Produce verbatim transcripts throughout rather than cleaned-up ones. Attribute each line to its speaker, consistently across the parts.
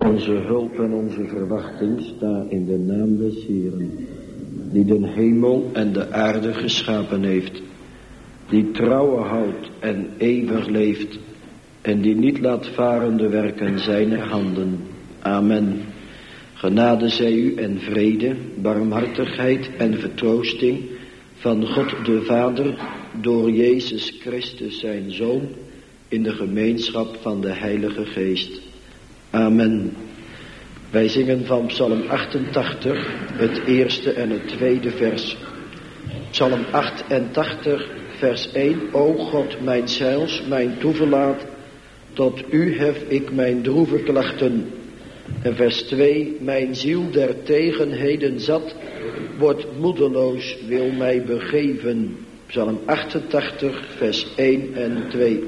Speaker 1: Onze hulp en onze verwachting sta in de naam des Heeren, die de hemel en de aarde geschapen heeft, die trouwen houdt en eeuwig leeft, en die niet laat varen de werken zijner handen. Amen. Genade zij u en vrede, barmhartigheid en vertroosting van God de Vader door Jezus Christus zijn Zoon, in de gemeenschap van de Heilige Geest. Amen. Wij zingen van Psalm achtentachtig, het eerste en het tweede vers. Psalm achtentachtig, vers één. O God, mijn zeils, mijn toeverlaat, tot u hef ik mijn droeve klachten. En vers twee. Mijn ziel der tegenheden zat, wordt moedeloos, wil mij begeven. Psalm achtentachtig, vers één en twee.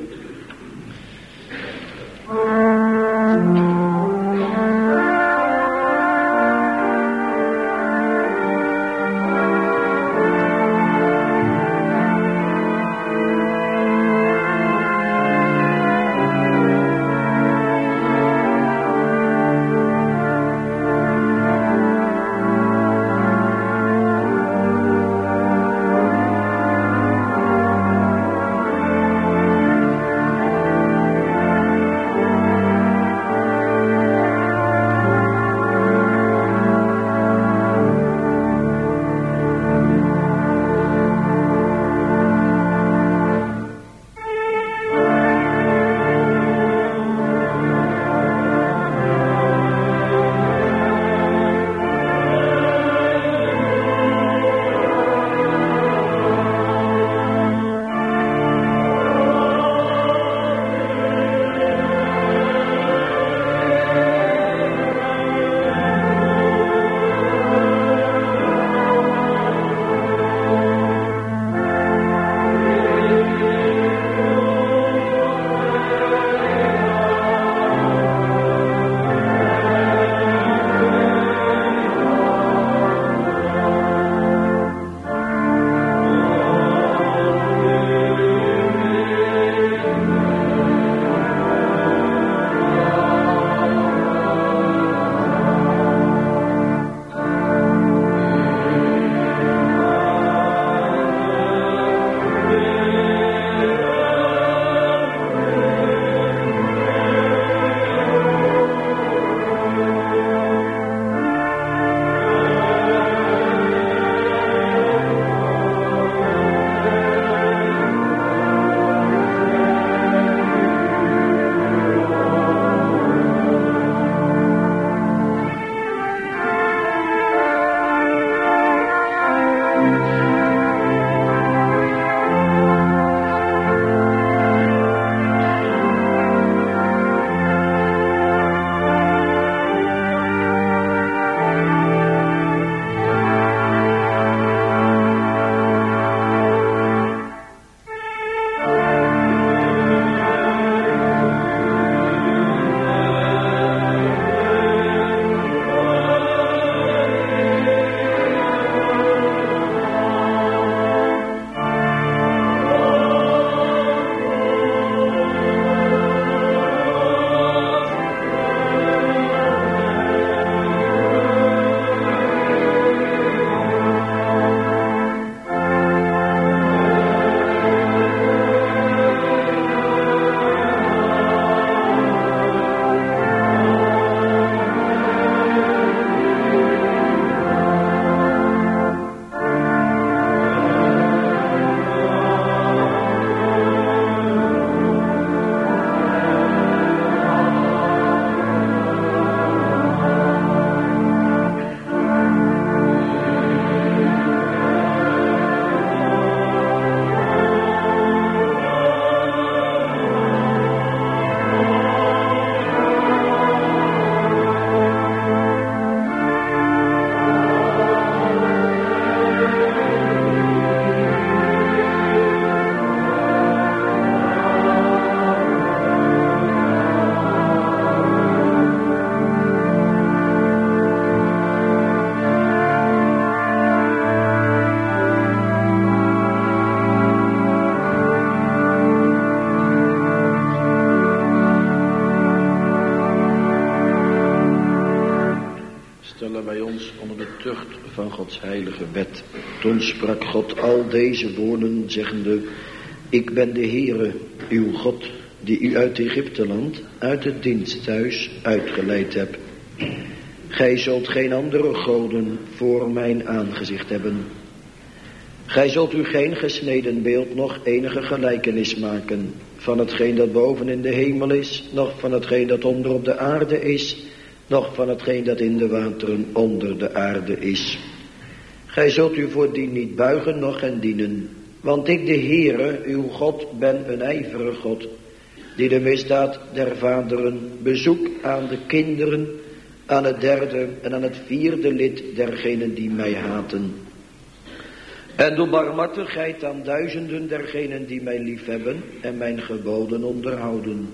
Speaker 1: stellen wij ons onder de tucht van Gods heilige wet. Toen sprak God al deze woorden, zeggende: ik ben de Heere, uw God, die u uit Egypteland, uit het diensthuis uitgeleid heb. Gij zult geen andere goden voor mijn aangezicht hebben. Gij zult u geen gesneden beeld, noch enige gelijkenis maken van hetgeen dat boven in de hemel is, noch van hetgeen dat onder op de aarde is, noch van hetgeen dat in de wateren onder de aarde is. Gij zult u voor die niet buigen, noch hen dienen. Want ik, de Heere, uw God, ben een ijverige God, die de misdaad der vaderen bezoek aan de kinderen, aan het derde en aan het vierde lid dergenen die mij haten. En doe barmhartigheid aan duizenden dergenen die mij liefhebben en mijn geboden onderhouden.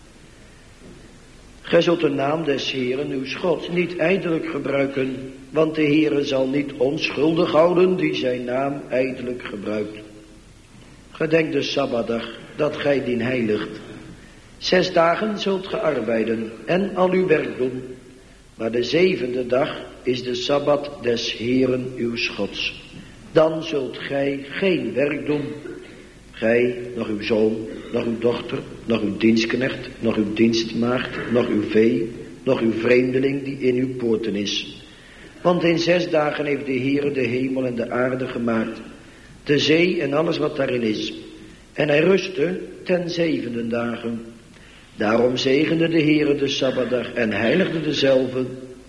Speaker 1: Gij zult de naam des Heeren, uw Gods, niet ijdelijk gebruiken, want de Heere zal niet onschuldig houden die zijn naam ijdelijk gebruikt. Gedenk de Sabbatdag, dat gij dien heiligt. Zes dagen zult ge arbeiden en al uw werk doen, maar de zevende dag is de Sabbat des Heeren uw Gods. Dan zult gij geen werk doen, gij, nog uw zoon, nog uw dochter, nog uw dienstknecht, nog uw dienstmaagd, nog uw vee, nog uw vreemdeling die in uw poorten is. Want in zes dagen heeft de Heere de hemel en de aarde gemaakt, de zee en alles wat daarin is. En hij rustte ten zevende dagen. Daarom zegende de Heere de Sabbatdag en heiligde dezelve.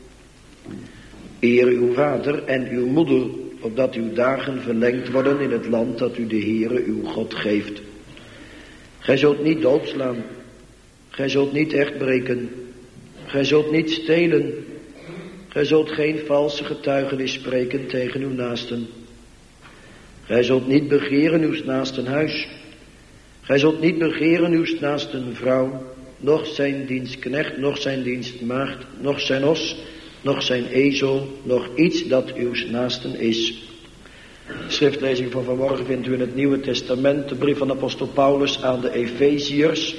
Speaker 1: Eer uw vader en uw moeder, opdat uw dagen verlengd worden in het land dat u de Heere uw God geeft. Gij zult niet doodslaan, gij zult niet echt breken, gij zult niet stelen, gij zult geen valse getuigenis spreken tegen uw naasten. Gij zult niet begeren uw naasten huis, gij zult niet begeren uw naasten vrouw, noch zijn dienstknecht, noch zijn dienstmaagd, noch zijn os, noch zijn ezel, noch iets dat uw naasten is. De schriftlezing van vanmorgen vindt u in het Nieuwe Testament, de brief van apostel Paulus aan de Efeziërs,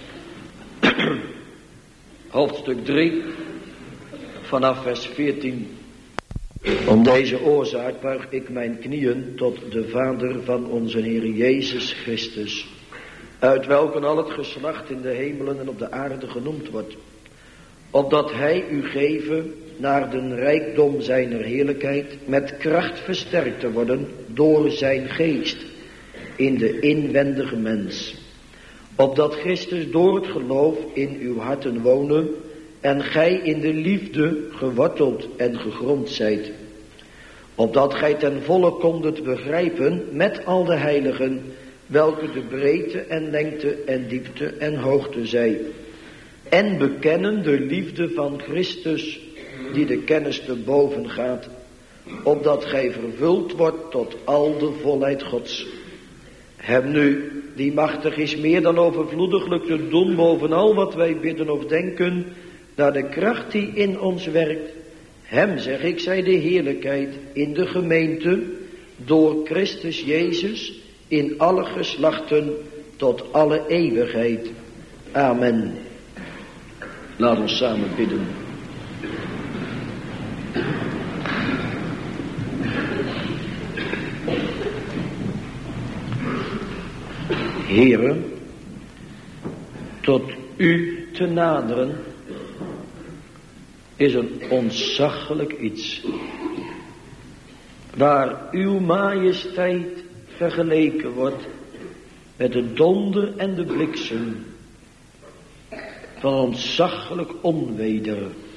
Speaker 1: hoofdstuk drie, vanaf vers veertien. Om deze oorzaak buig ik mijn knieën tot de Vader van onze Heer Jezus Christus, uit welken al het geslacht in de hemelen en op de aarde genoemd wordt, opdat hij u geven naar den rijkdom zijner heerlijkheid met kracht versterkt te worden door zijn geest in de inwendige mens, opdat Christus door het geloof in uw harten wonen en gij in de liefde geworteld en gegrond zijt, opdat gij ten volle kondet begrijpen met al de heiligen welke de breedte en lengte en diepte en hoogte zij, en bekennen de liefde van Christus die de kennis te boven gaat, opdat gij vervuld wordt tot al de volheid Gods. Hem nu, die machtig is meer dan overvloediglijk te doen boven al wat wij bidden of denken, naar de kracht die in ons werkt, hem zeg ik, zij de heerlijkheid in de gemeente, door Christus Jezus, in alle geslachten, tot alle eeuwigheid. Amen. Laat ons samen bidden. Heere, tot u te naderen is een ontzaglijk iets, waar uw majesteit vergeleken wordt met de donder en de bliksem van ontzaglijk onweder,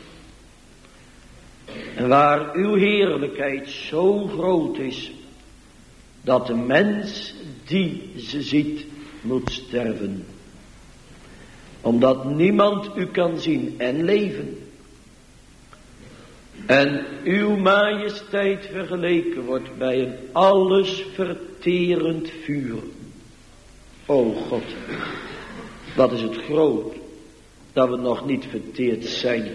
Speaker 1: en waar uw heerlijkheid zo groot is dat de mens die ze ziet moet sterven, omdat niemand u kan zien en leven, en uw majesteit vergeleken wordt bij een alles verterend vuur. O God, wat is het groot dat we nog niet verteerd zijn,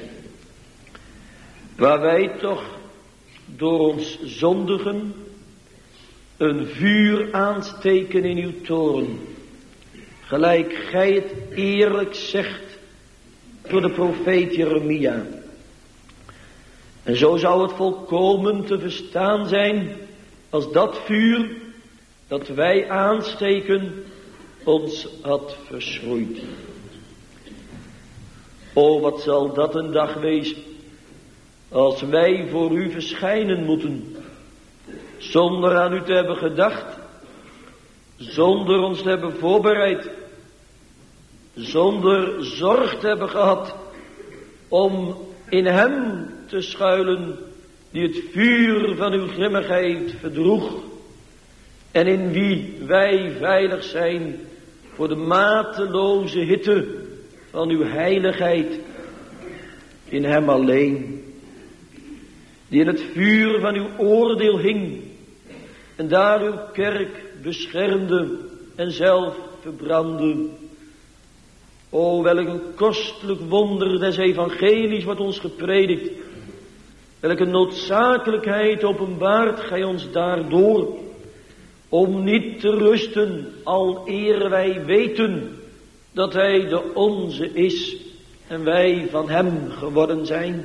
Speaker 1: waar wij toch door ons zondigen een vuur aansteken in uw toorn, gelijk gij het eerlijk zegt door de profeet Jeremia.
Speaker 2: En zo zou het volkomen te verstaan zijn als dat vuur dat wij aansteken ons had verschroeid. O, wat zal dat een dag wezen als wij voor u verschijnen moeten, zonder aan u te hebben gedacht, zonder ons te hebben voorbereid, zonder zorg te hebben gehad om in hem te schuilen die het vuur van uw grimmigheid verdroeg en in wie wij veilig zijn voor de mateloze hitte van uw heiligheid. In hem alleen, die in het vuur van uw oordeel hing en daar uw kerk beschermde en zelf verbrandde. O, welk een kostelijk wonder des evangelies wordt ons gepredikt. Welke noodzakelijkheid openbaart gij ons daardoor, om niet te rusten, al eer wij weten dat hij de onze is en wij van hem geworden zijn.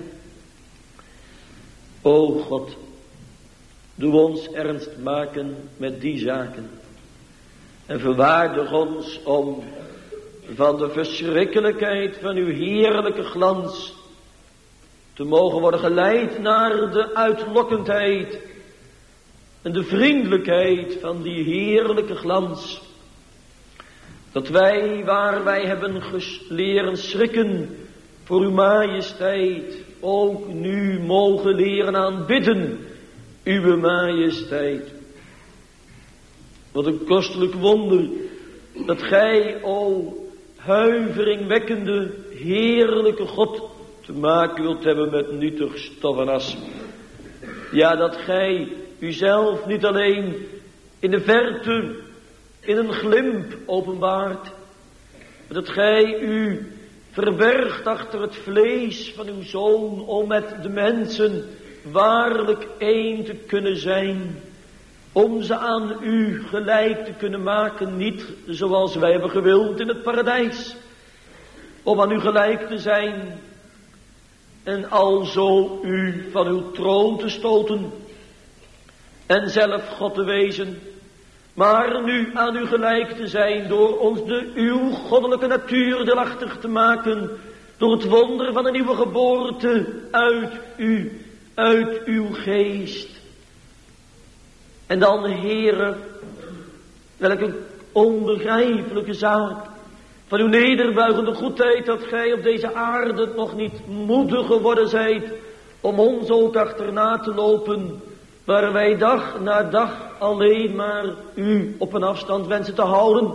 Speaker 2: O God, doe ons ernst maken met die zaken en verwaardig ons om van de verschrikkelijkheid van uw heerlijke glans te mogen worden geleid naar de uitlokkendheid en de vriendelijkheid van die heerlijke glans. Dat wij, waar wij hebben leren schrikken voor uw majesteit, ook nu mogen leren aanbidden uw majesteit. Wat een kostelijk wonder dat gij, o huiveringwekkende, heerlijke God, te maken wilt hebben met nietig stof en as. Ja, dat gij uzelf niet alleen in de verte, in een glimp openbaart, maar dat gij u verbergt achter het vlees van uw Zoon, om met de mensen waarlijk één te kunnen zijn, om ze aan u gelijk te kunnen maken, niet zoals wij hebben gewild in het paradijs, om aan u gelijk te zijn en alzo u van uw troon te stoten en zelf God te wezen, maar nu aan u gelijk te zijn door ons de uw goddelijke natuur deelachtig te maken, door het wonder van een nieuwe geboorte uit u, uit uw geest. En dan, Heere, welke onbegrijpelijke zaak van uw nederbuigende goedheid, dat gij op deze aarde nog niet moedig geworden zijt om ons ook achterna te lopen, waar wij dag na dag alleen maar u op een afstand wensen te houden.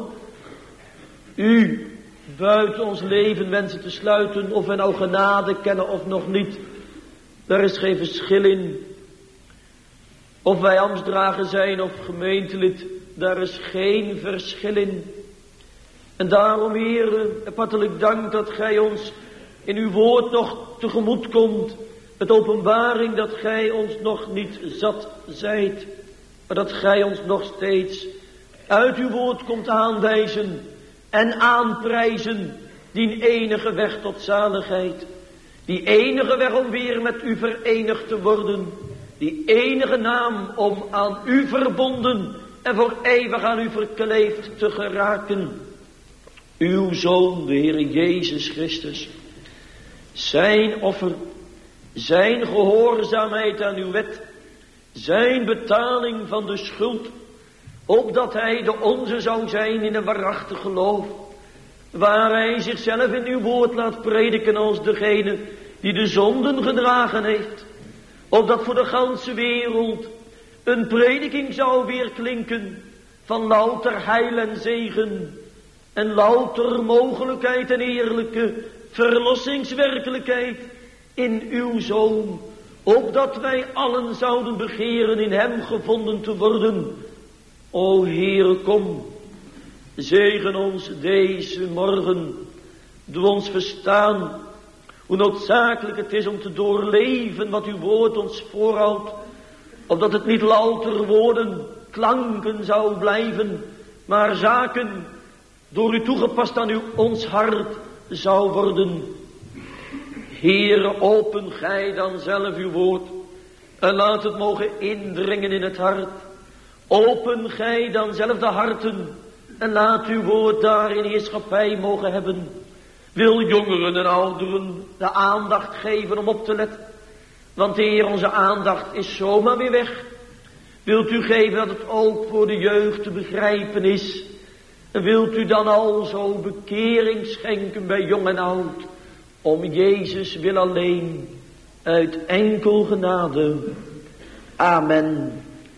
Speaker 2: U buiten ons leven wensen te sluiten, of wij nou genade kennen of nog niet. Daar is geen verschil in. Of wij ambtsdrager zijn of gemeentelid, daar is geen verschil in. En daarom, Heere, hartelijk dank dat gij ons in uw woord nog tegemoet komt, met openbaring dat gij ons nog niet zat zijt, maar dat gij ons nog steeds uit uw woord komt aanwijzen en aanprijzen die enige weg tot zaligheid, die enige weg om weer met u verenigd te worden, die enige naam om aan u verbonden en voor eeuwig aan u verkleefd te geraken. Uw Zoon, de Heer Jezus Christus, zijn offer, zijn gehoorzaamheid aan uw wet, zijn betaling van de schuld, opdat hij de onze zou zijn in een waarachtig geloof, waar hij zichzelf in uw woord laat prediken als degene die de zonden gedragen heeft, opdat voor de ganse wereld een prediking zou weerklinken van louter heil en zegen en louter mogelijkheid en eerlijke verlossingswerkelijkheid in uw Zoon, opdat wij allen zouden begeren in hem gevonden te worden. O Heere, kom, zegen ons deze morgen, doe ons verstaan hoe noodzakelijk het is om te doorleven wat uw woord ons voorhoudt, opdat het niet louter woorden, klanken zou blijven, maar zaken door u toegepast aan uw ons hart zou worden. Heere, open gij dan zelf uw woord en laat het mogen indringen in het hart. Open gij dan zelf de harten en laat uw woord daar in heerschappij mogen hebben. Wil jongeren en ouderen de aandacht geven om op te letten. Want Heer, onze aandacht is zomaar weer weg. Wilt u geven dat het ook voor de jeugd te begrijpen is. En wilt u dan al zo bekering schenken bij jong en oud. Om Jezus wil alleen. Uit enkel genade. Amen.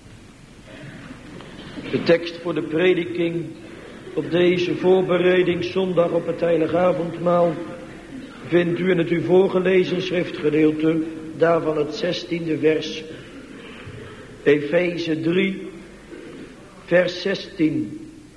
Speaker 2: De tekst voor de prediking op deze voorbereidingszondag op het heilige avondmaal vindt u in het u voorgelezen schriftgedeelte, daarvan het zestiende vers. Efeze drie, vers zestien.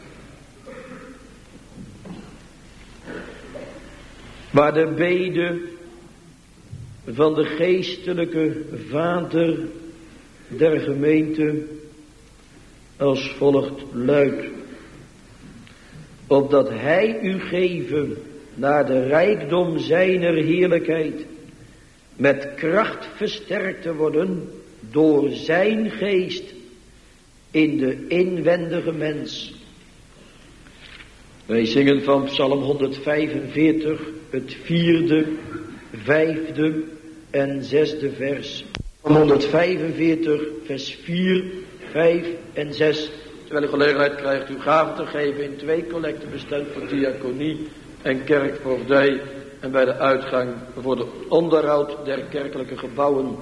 Speaker 2: Waar de bede van de geestelijke vader der gemeente als volgt luidt. Opdat hij u geven naar de rijkdom zijner heerlijkheid, met kracht versterkt te worden door zijn geest in de inwendige mens. Wij zingen van Psalm honderdvijfenveertig het vierde, vijfde en zesde vers. Psalm honderdvijfenveertig vers vier, vijf en zes. Terwijl u gelegenheid krijgt uw gaven te geven in twee collecten bestemd voor diaconie en kerkvoogdij. En bij de uitgang voor de onderhoud der kerkelijke gebouwen.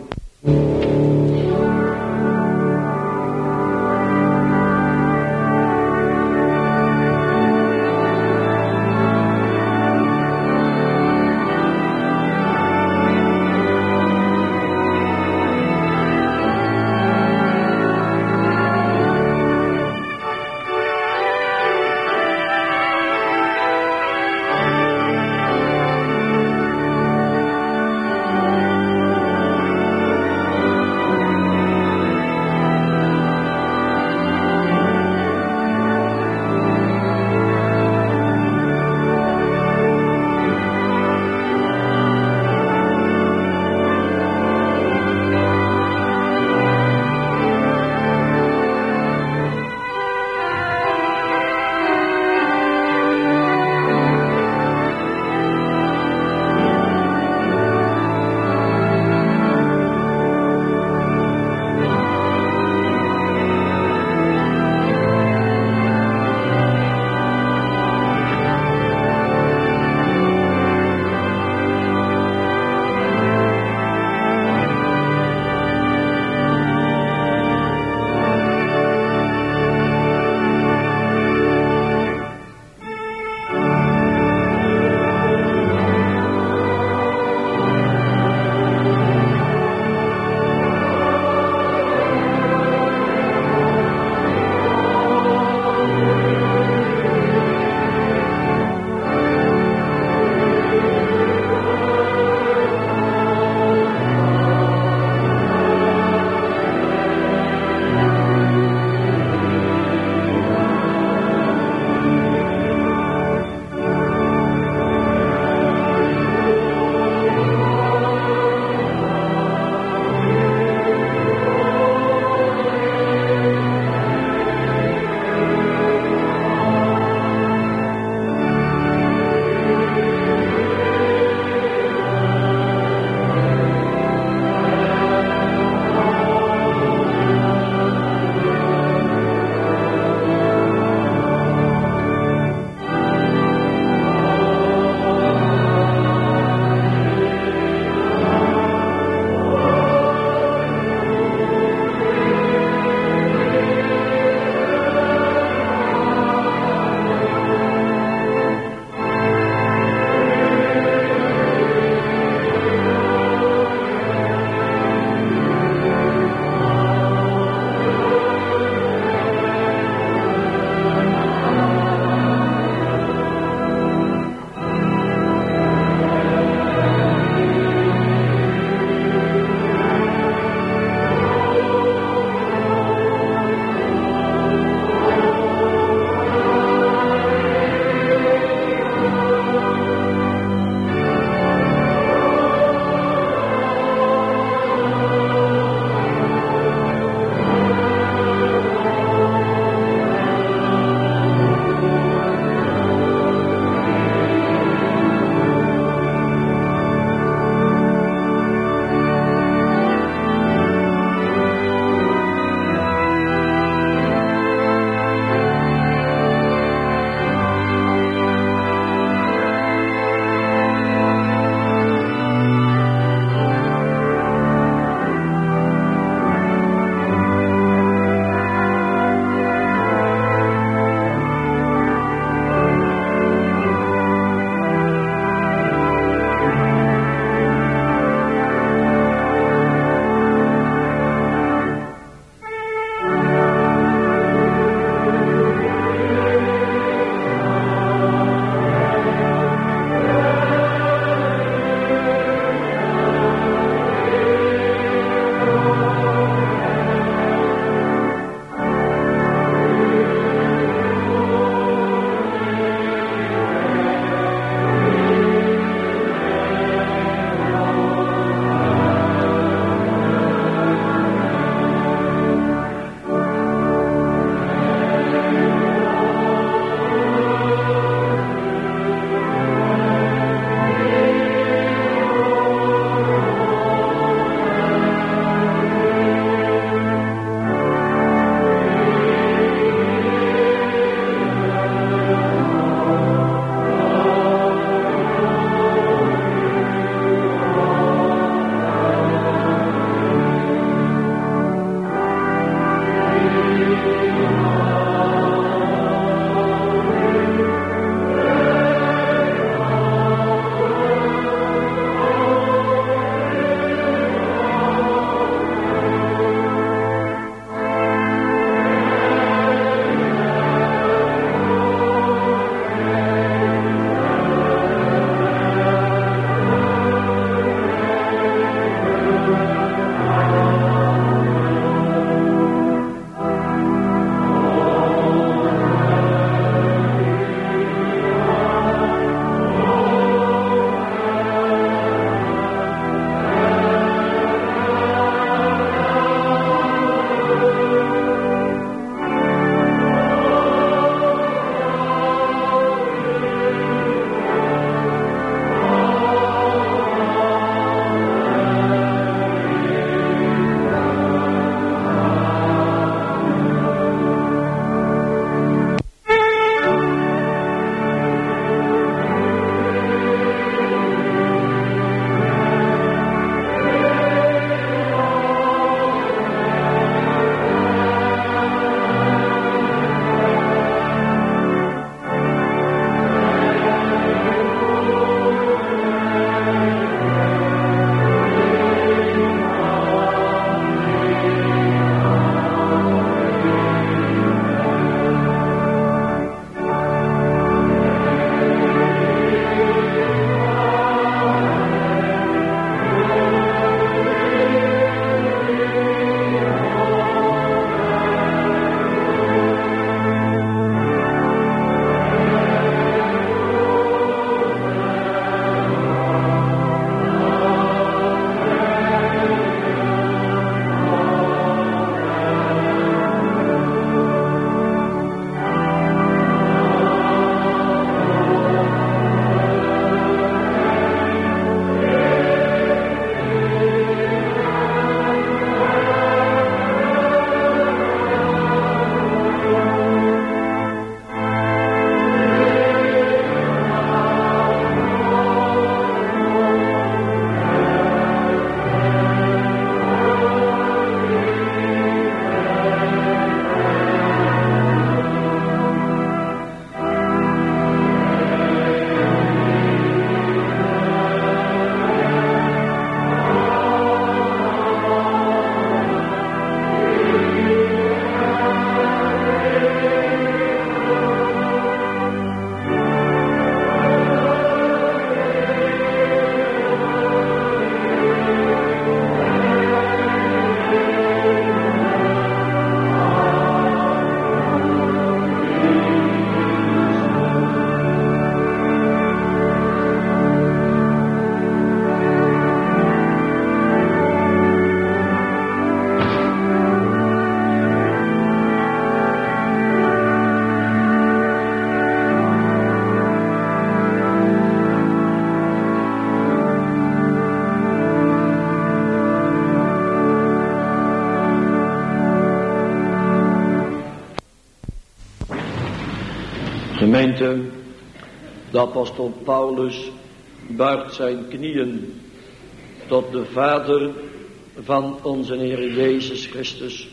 Speaker 2: Gemeente, de apostel Paulus buigt zijn knieën tot de Vader van onze Heer Jezus Christus.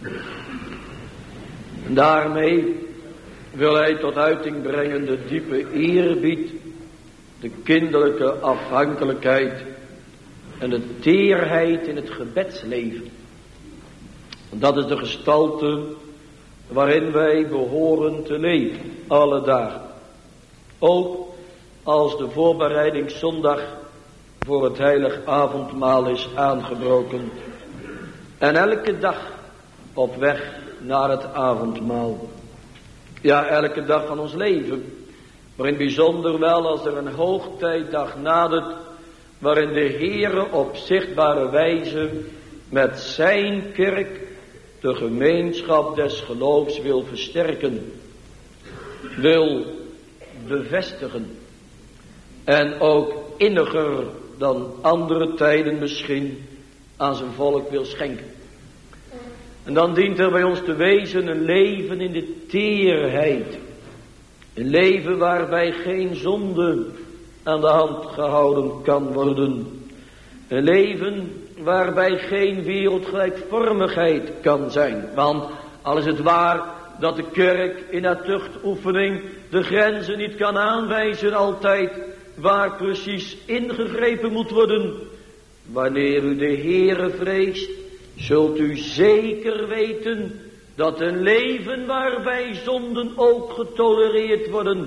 Speaker 2: En daarmee wil hij tot uiting brengen de diepe eerbied, de kinderlijke afhankelijkheid en de teerheid in het gebedsleven. Dat is de gestalte waarin wij behoren te leven, alle dagen. Ook als de voorbereidingszondag voor het heilig avondmaal is aangebroken. En elke dag op weg naar het avondmaal. Ja, elke dag van ons leven. Maar in het bijzonder wel als er een hoogtijdag nadert, waarin de Heere op zichtbare wijze met zijn kerk de gemeenschap des geloofs wil versterken, wil bevestigen en ook inniger dan andere tijden misschien aan zijn volk wil schenken. En dan dient er bij ons te wezen een leven in de teerheid, een leven waarbij geen zonde aan de hand gehouden kan worden, een leven waarbij geen wereldgelijkvormigheid kan zijn. Want al is het waar dat de kerk in haar tuchtoefening de grenzen niet kan aanwijzen altijd waar precies ingegrepen moet worden. Wanneer u de Heere vreest, zult u zeker weten dat een leven waarbij zonden ook getolereerd worden,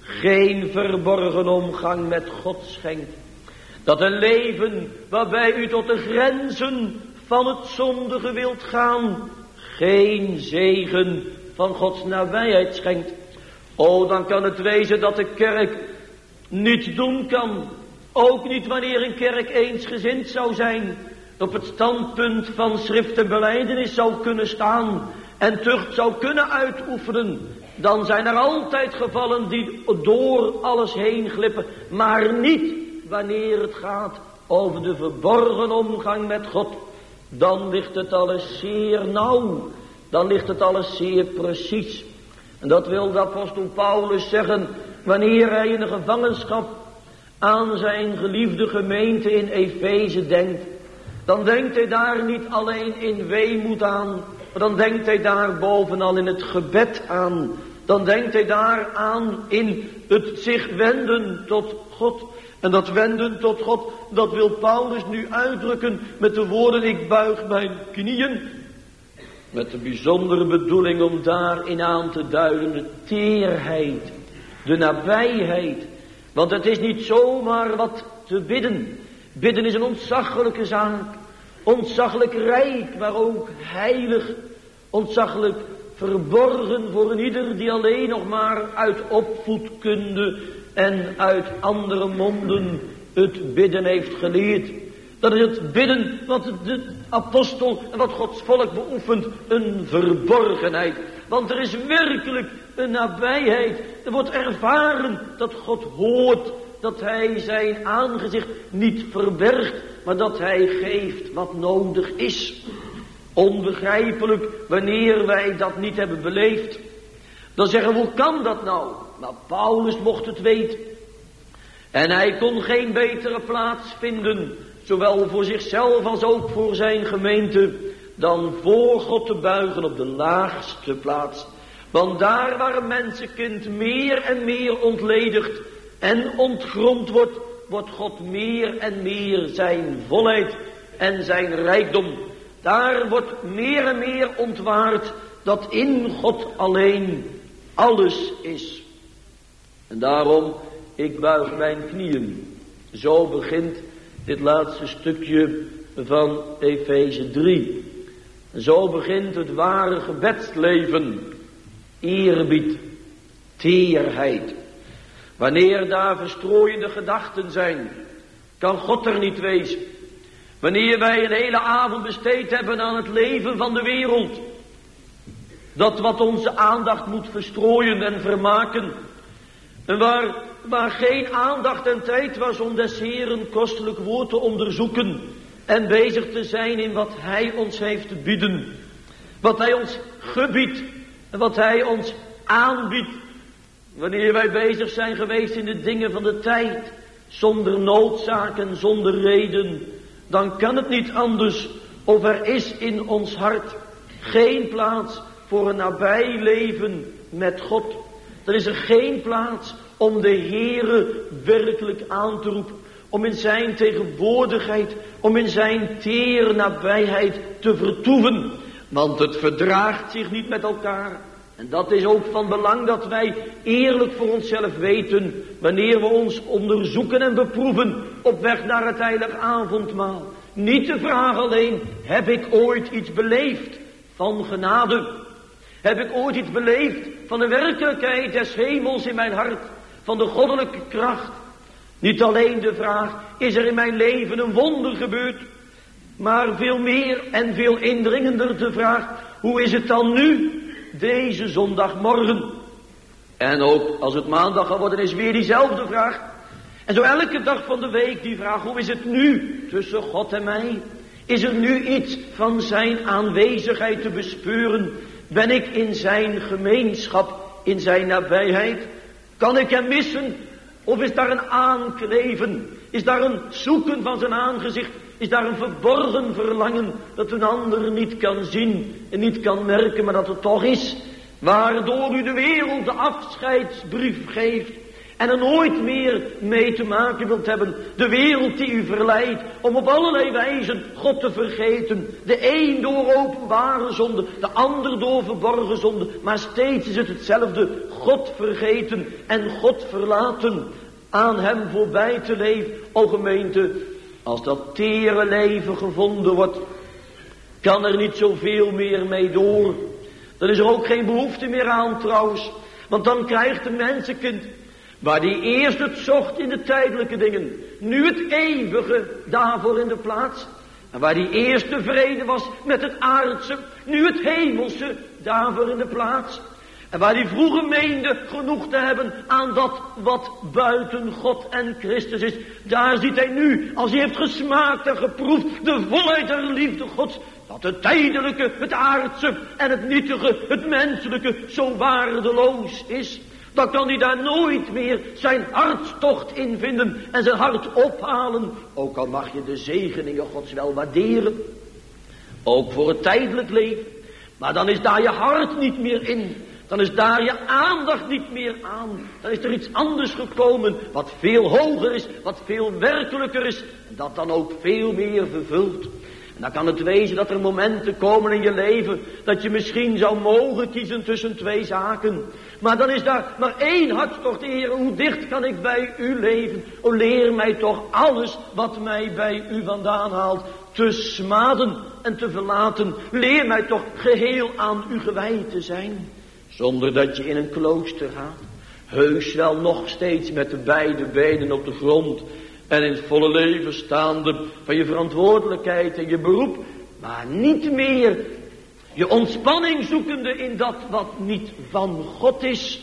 Speaker 2: geen verborgen omgang met God schenkt. Dat een leven waarbij u tot de grenzen van het zondige wilt gaan, geen zegen van Gods nabijheid schenkt. O, dan kan het wezen dat de kerk niet doen kan. Ook niet wanneer een kerk eensgezind zou zijn, op het standpunt van schrift en belijdenis zou kunnen staan en tucht zou kunnen uitoefenen. Dan zijn er altijd gevallen die door alles heen glippen, maar niet wanneer het gaat over de verborgen omgang met God. Dan ligt het alles zeer nauw, dan ligt het alles zeer precies. En dat wil de apostel Paulus zeggen wanneer hij in de gevangenschap aan zijn geliefde gemeente in Efeze denkt. Dan denkt hij daar niet alleen in weemoed aan, maar dan denkt hij daar bovenal in het gebed aan. Dan denkt hij daar aan in het zich wenden tot God. En dat wenden tot God, dat wil Paulus nu uitdrukken met de woorden: ik buig mijn knieën. Met de bijzondere bedoeling om daarin aan te duiden de teerheid, de nabijheid. Want het is niet zomaar wat te bidden. Bidden is een ontzaglijke zaak. Ontzaglijk rijk, maar ook heilig. Ontzaglijk verborgen voor een ieder die alleen nog maar uit opvoedkunde en uit andere monden het bidden heeft geleerd. Dat is het bidden wat de apostel en wat Gods volk beoefent, een verborgenheid. Want er is werkelijk een nabijheid. Er wordt ervaren dat God hoort, dat hij zijn aangezicht niet verbergt, maar dat hij geeft wat nodig is. Onbegrijpelijk wanneer wij dat niet hebben beleefd. Dan zeggen we, hoe kan dat nou? Maar Paulus mocht het weten. En hij kon geen betere plaats vinden, zowel voor zichzelf als ook voor zijn gemeente, dan voor God te buigen op de laagste plaats. Want daar waar een mensenkind meer en meer ontledigd en ontgrond wordt, wordt God meer en meer zijn volheid en zijn rijkdom. Daar wordt meer en meer ontwaard dat in God alleen alles is. En daarom, ik buig mijn knieën. Zo begint dit laatste stukje van Efeze drie. Zo begint het ware gebedsleven. Eerbied, teerheid. Wanneer daar verstrooiende gedachten zijn, kan God er niet wezen. Wanneer wij een hele avond besteed hebben aan het leven van de wereld, dat wat onze aandacht moet verstrooien en vermaken, en waar, waar geen aandacht en tijd was om des Heeren kostelijk woord te onderzoeken en bezig te zijn in wat Hij ons heeft te bieden, wat Hij ons gebiedt en wat Hij ons aanbiedt, Wanneer wij bezig zijn geweest in de dingen van de tijd, zonder noodzaak en zonder reden, dan kan het niet anders of er is in ons hart geen plaats voor een nabij leven met God. Er is er geen plaats om de Heere werkelijk aan te roepen, om in zijn tegenwoordigheid, om in zijn teer nabijheid te vertoeven. Want het verdraagt zich niet met elkaar. En dat is ook van belang dat wij eerlijk voor onszelf weten, wanneer we ons onderzoeken en beproeven op weg naar het heilig avondmaal. Niet de vraag alleen, heb ik ooit iets beleefd van genade? Heb ik ooit iets beleefd van de werkelijkheid des hemels in mijn hart, van de goddelijke kracht? Niet alleen de vraag, is er in mijn leven een wonder gebeurd? Maar veel meer en veel indringender de vraag, hoe is het dan nu, deze zondagmorgen? En ook als het maandag geworden is, weer diezelfde vraag. En zo elke dag van de week die vraag, hoe is het nu tussen God en mij? Is er nu iets van zijn aanwezigheid te bespeuren? Ben ik in zijn gemeenschap, in zijn nabijheid? Kan ik hem missen? Of is daar een aankleven? Is daar een zoeken van zijn aangezicht? Is daar een verborgen verlangen dat een ander niet kan zien en niet kan merken, maar dat het toch is? Waardoor u de wereld de afscheidsbrief geeft en er nooit meer mee te maken wilt hebben. De wereld die u verleidt om op allerlei wijzen God te vergeten. De een door openbare zonde, de ander door verborgen zonde. Maar steeds is het hetzelfde. God vergeten en God verlaten. Aan hem voorbij te leven. O gemeente, als dat tere leven gevonden wordt, kan er niet zoveel meer mee door. Dan is er ook geen behoefte meer aan trouwens. Want dan krijgt de mensenkind, waar die eerst het zocht in de tijdelijke dingen, nu het eeuwige daarvoor in de plaats. En waar die eerst tevreden was met het aardse, nu het hemelse daarvoor in de plaats. En waar die vroeger meende genoeg te hebben aan dat wat buiten God en Christus is, daar ziet hij nu, als hij heeft gesmaakt en geproefd, de volheid der liefde Gods, dat het tijdelijke, het aardse en het nietige, het menselijke zo waardeloos is. Dan kan hij daar nooit meer zijn hartstocht in vinden en zijn hart ophalen. Ook al mag je de zegeningen Gods wel waarderen, ook voor het tijdelijk leven. Maar dan is daar je hart niet meer in. Dan is daar je aandacht niet meer aan. Dan is er iets anders gekomen wat veel hoger is, wat veel werkelijker is. En dat dan ook veel meer vervult. En dan kan het wezen dat er momenten komen in je leven dat je misschien zou mogen kiezen tussen twee zaken. Maar dan is daar maar één hartstocht, Heer, hoe dicht kan ik bij u leven? O, leer mij toch alles wat mij bij u vandaan haalt te smaden en te verlaten. Leer mij toch geheel aan u gewijd te zijn. Zonder dat je in een klooster gaat. Heus wel nog steeds met de beide benen op de grond. En in het volle leven staande van je verantwoordelijkheid en je beroep. Maar niet meer je ontspanning zoekende in dat wat niet van God is.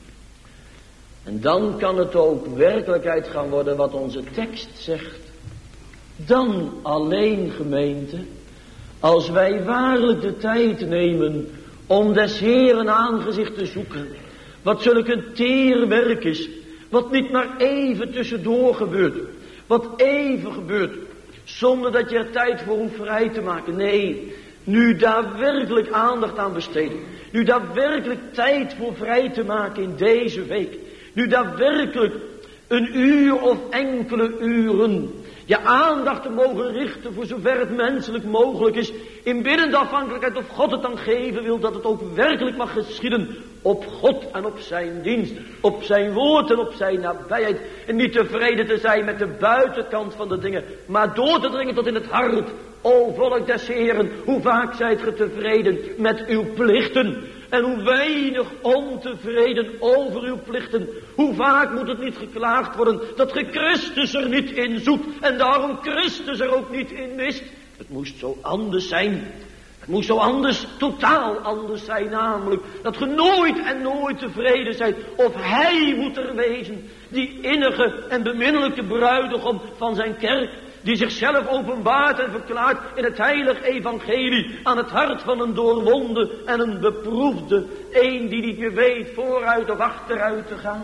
Speaker 2: En dan kan het ook werkelijkheid gaan worden wat onze tekst zegt. Dan alleen, gemeente, als wij waarlijk de tijd nemen om des Heeren aangezicht te zoeken. Wat zulk een teer werk is. Wat niet maar even tussendoor gebeurt. Wat even gebeurt. Zonder dat je er tijd voor hoeft vrij te maken. Nee, nu daadwerkelijk aandacht aan besteden. Nu daadwerkelijk tijd voor vrij te maken in deze week. Nu daadwerkelijk een uur of enkele uren je aandacht te mogen richten voor zover het menselijk mogelijk is. In binnen de afhankelijkheid of God het dan geven wil, dat het ook werkelijk mag geschieden op God en op zijn dienst. Op zijn woord en op zijn nabijheid. En niet tevreden te zijn met de buitenkant van de dingen, maar door te dringen tot in het hart. O volk des Heeren, hoe vaak zijt ge tevreden met uw plichten. En hoe weinig ontevreden over uw plichten. Hoe vaak moet het niet geklaagd worden dat ge Christus er niet in zoekt. En daarom Christus er ook niet in mist. Het moest zo anders zijn. Het moest zo anders, totaal anders zijn namelijk. Dat ge nooit en nooit tevreden zijt. Of hij moet er wezen. Die innige en beminnelijke bruidegom van zijn kerk. die zichzelf openbaart en verklaart in het heilig evangelie aan het hart van een doorwonde en een beproefde, een die niet meer weet vooruit of achteruit te gaan.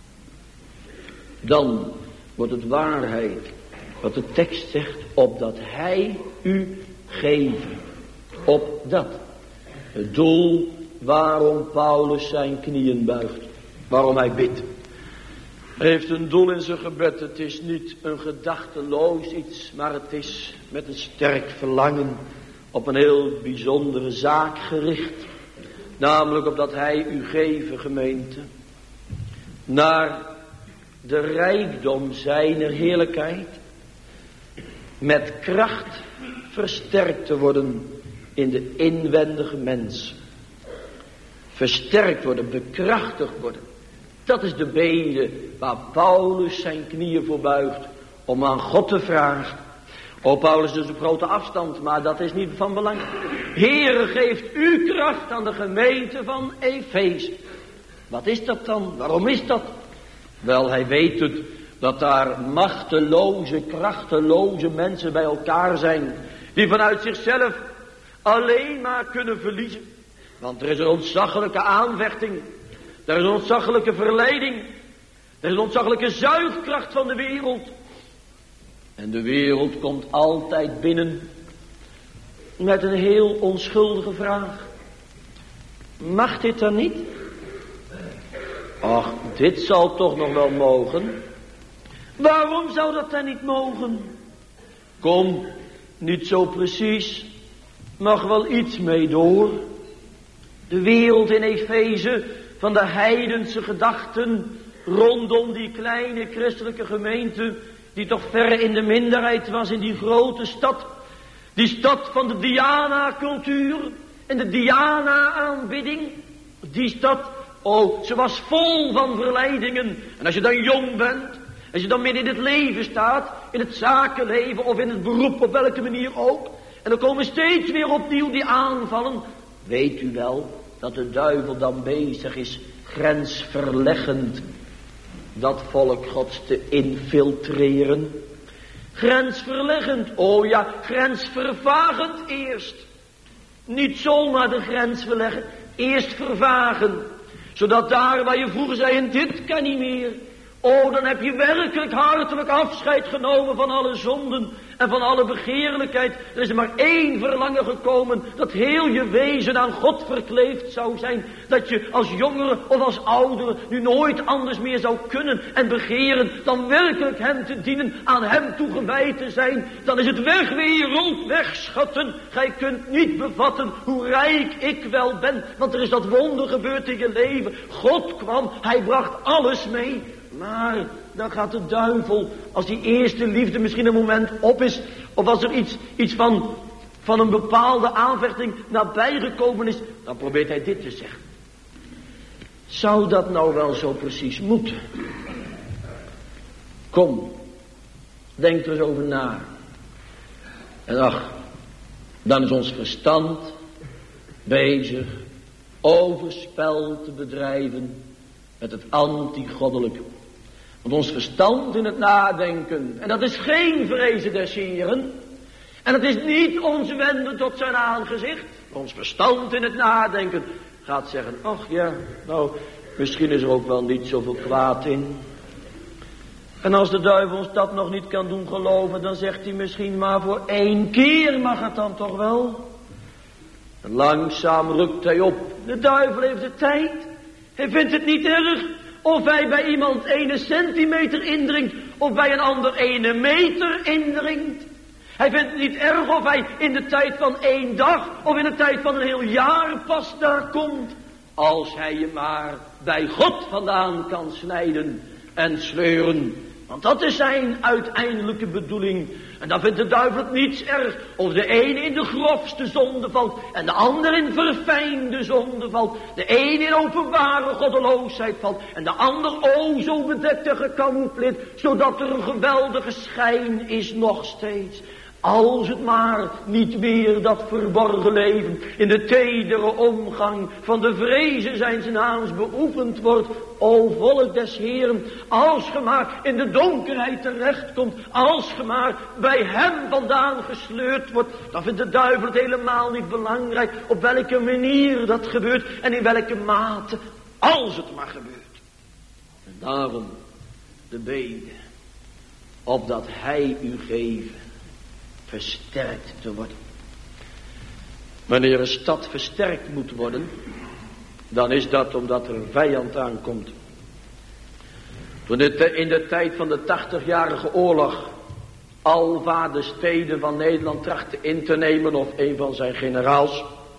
Speaker 2: Dan wordt het waarheid wat de tekst zegt, opdat hij u geven. Opdat. Het doel waarom Paulus zijn knieën buigt. Waarom hij bidt. Hij heeft een doel in zijn gebed. Het is niet een gedachteloos iets, maar het is met een sterk verlangen op een heel bijzondere zaak gericht. Namelijk opdat hij u geven, gemeente, naar de rijkdom zijner heerlijkheid, met kracht versterkt te worden in de inwendige mens. Versterkt worden, bekrachtigd worden. Dat is de bede waar Paulus zijn knieën voor buigt om aan God te vragen. O, Paulus is op grote afstand, maar dat is niet van belang. Heere, geeft u kracht aan de gemeente van Efeze. Wat is dat dan? Waarom is dat? Wel, hij weet het, dat daar machteloze, krachteloze mensen bij elkaar zijn, die vanuit zichzelf alleen maar kunnen verliezen. Want er is een ontzaglijke aanvechting. Er is een ontzaglijke verleiding. Er is een ontzaglijke zuigkracht van de wereld. En de wereld komt altijd binnen met een heel onschuldige vraag. Mag dit dan niet? Ach, dit zal toch nog wel mogen. Waarom zou dat dan niet mogen? Kom, niet zo precies. Mag wel iets mee door. De wereld in Efeze van de heidense gedachten rondom die kleine christelijke gemeente, die toch verre in de minderheid was in die grote stad. Die stad van de Diana-cultuur en de Diana-aanbidding. Die stad, oh, ze was vol van verleidingen. En als je dan jong bent, als je dan midden in het leven staat, in het zakenleven of in het beroep, op welke manier ook, en dan komen steeds weer opnieuw die aanvallen. Weet u wel dat de duivel dan bezig is grensverleggend dat volk Gods te infiltreren? Grensverleggend, oh ja, grensvervagend eerst. Niet zomaar de grens verleggen, eerst vervagen. Zodat daar waar je vroeger zei, en dit kan niet meer. Oh, dan heb je werkelijk hartelijk afscheid genomen van alle zonden en van alle begeerlijkheid. Er is er maar één verlangen gekomen, dat heel je wezen aan God verkleefd zou zijn. Dat je als jongere of als oudere nu nooit anders meer zou kunnen en begeren dan werkelijk hem te dienen, aan hem toegewijd te zijn. Dan is het weg wereld, wegschatten. Gij kunt niet bevatten hoe rijk ik wel ben, want er is dat wonder gebeurd in je leven. God kwam, hij bracht alles mee. Maar dan gaat de duivel, als die eerste liefde misschien een moment op is, of als er iets, iets van, van een bepaalde aanvechting nabijgekomen is, dan probeert hij dit te zeggen. Zou dat nou wel zo precies moeten? Kom, denk er eens over na. En ach, dan is ons verstand bezig overspel te bedrijven met het anti-goddelijke. Want ons verstand in het nadenken, en dat is geen vrezen des Heren, en het is niet ons wenden tot zijn aangezicht. Ons verstand in het nadenken gaat zeggen, ach ja, nou, misschien is er ook wel niet zoveel kwaad in. En als de duivel ons dat nog niet kan doen geloven, dan zegt hij misschien maar voor één keer mag het dan toch wel. En langzaam rukt hij op. De duivel heeft de tijd. Hij vindt het niet erg of hij bij iemand ene centimeter indringt of bij een ander ene meter indringt. Hij vindt het niet erg of hij in de tijd van één dag of in de tijd van een heel jaar pas daar komt. Als hij je maar bij God vandaan kan snijden en sleuren. Want dat is zijn uiteindelijke bedoeling. En dan vindt de duivel het niets erg of de ene in de grofste zonde valt en de ander in verfijnde zonde valt. De ene in openbare goddeloosheid valt en de ander o zo bedekt en gecamoufleerd, zodat er een geweldige schijn is nog steeds. Als het maar niet weer dat verborgen leven in de tedere omgang van de vrezen zijns naams beoefend wordt. O volk des Heeren, als ge maar in de donkerheid terechtkomt, als ge maar bij hem vandaan gesleurd wordt, dan vindt de duivel het helemaal niet belangrijk op welke manier dat gebeurt en in welke mate, als het maar gebeurt. En daarom de bede, opdat hij u geven versterkt te worden. Wanneer een stad versterkt moet worden, dan is dat omdat er een vijand aankomt. Toen in de tijd van de tachtigjarige oorlog Alva de steden van Nederland trachtte in te nemen, of een van zijn generaals,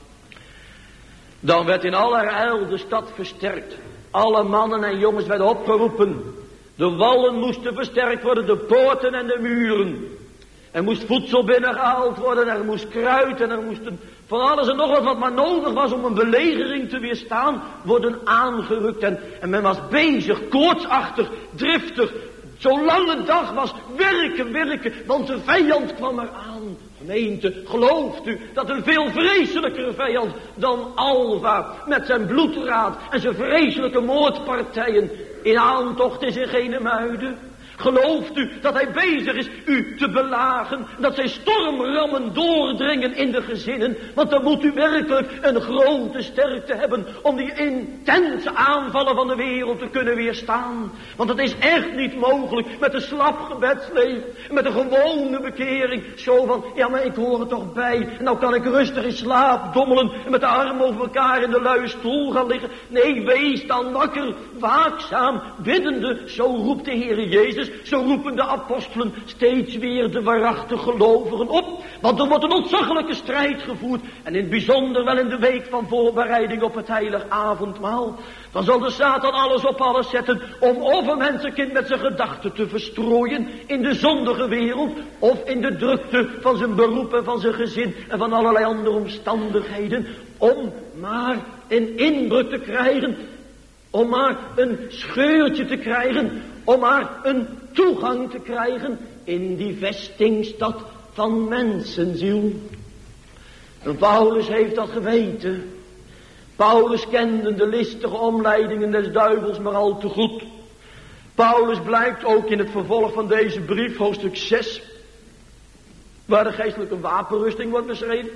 Speaker 2: dan werd in allerijl de stad versterkt. Alle mannen en jongens werden opgeroepen. De wallen moesten versterkt worden, de poorten en de muren. Er moest voedsel binnengehaald worden, er moest kruid en er moesten van alles en nog wat wat maar nodig was om een belegering te weerstaan, worden aangerukt. En, en men was bezig, koortsachtig, driftig. Zolang het dag was, werken, werken, want de vijand kwam eraan. Gemeente, gelooft u dat een veel vreselijkere vijand dan Alva met zijn bloedraad en zijn vreselijke moordpartijen in aantocht is in Genemuiden? Gelooft u dat hij bezig is u te belagen, dat zijn stormrammen doordringen in de gezinnen? Want dan moet u werkelijk een grote sterkte hebben om die intense aanvallen van de wereld te kunnen weerstaan. Want het is echt niet mogelijk met een slap gebedsleven, met een gewone bekering, zo van, ja maar ik hoor er toch bij, en nou kan ik rustig in slaap dommelen en met de armen over elkaar in de luie stoel gaan liggen. Nee, wees dan wakker, waakzaam, biddende, zo roept de Heer Jezus. Zo roepen de apostelen steeds weer de waarachtige gelovigen op. Want er wordt een ontzaglijke strijd gevoerd. En in het bijzonder wel in de week van voorbereiding op het heilig avondmaal. Dan zal de Satan alles op alles zetten om of een mensenkind met zijn gedachten te verstrooien in de zondige wereld. Of in de drukte van zijn beroep en van zijn gezin en van allerlei andere omstandigheden. Om maar een inbreuk te krijgen. Om maar een scheurtje te krijgen. Om maar een toegang te krijgen in die vestingstad van mensenziel. En Paulus heeft dat geweten. Paulus kende de listige omleidingen des duivels maar al te goed. Paulus blijkt ook in het vervolg van deze brief, hoofdstuk zes, waar de geestelijke wapenrusting wordt beschreven,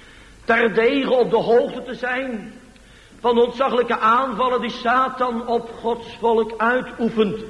Speaker 2: terdege op de hoogte te zijn van de ontzaglijke aanvallen die Satan op Gods volk uitoefent.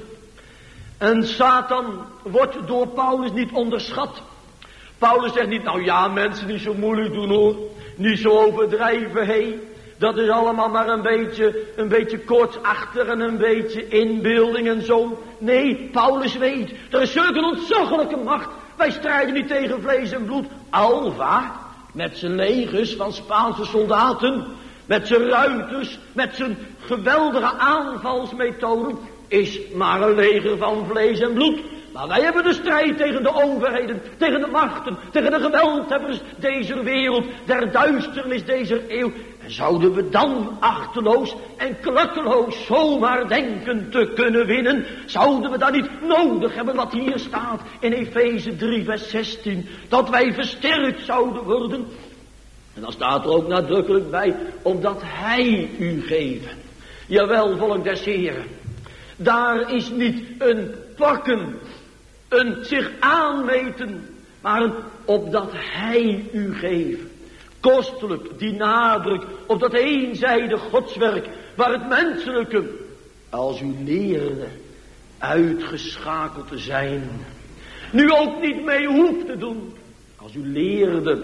Speaker 2: En Satan wordt door Paulus niet onderschat. Paulus zegt niet, nou ja, mensen niet zo moeilijk doen hoor. Niet zo overdrijven, hé. Hey. Dat is allemaal maar een beetje, een beetje koortsachtig en een beetje inbeelding en zo. Nee, Paulus weet, er is zulke ontzaglijke macht. Wij strijden niet tegen vlees en bloed. Alva, met zijn legers van Spaanse soldaten, met zijn ruiters, met zijn geweldige aanvalsmethoden, is maar een leger van vlees en bloed. Maar wij hebben de strijd tegen de overheden, tegen de machten, tegen de geweldhebbers deze wereld, der duisternis deze eeuw. En zouden we dan achteloos en klakkeloos zomaar denken te kunnen winnen? Zouden we dan niet nodig hebben wat hier staat in Efeze drie vers zestien, dat wij versterkt zouden worden? En dan staat er ook nadrukkelijk bij, omdat hij u geven. Jawel, volk des Heren. Daar is niet een pakken, een zich aanmeten, maar een opdat hij u geeft. Kostelijk die nadruk op dat eenzijdig godswerk, waar het menselijke, als u leerde, uitgeschakeld te zijn, nu ook niet mee hoeft te doen, als u leerde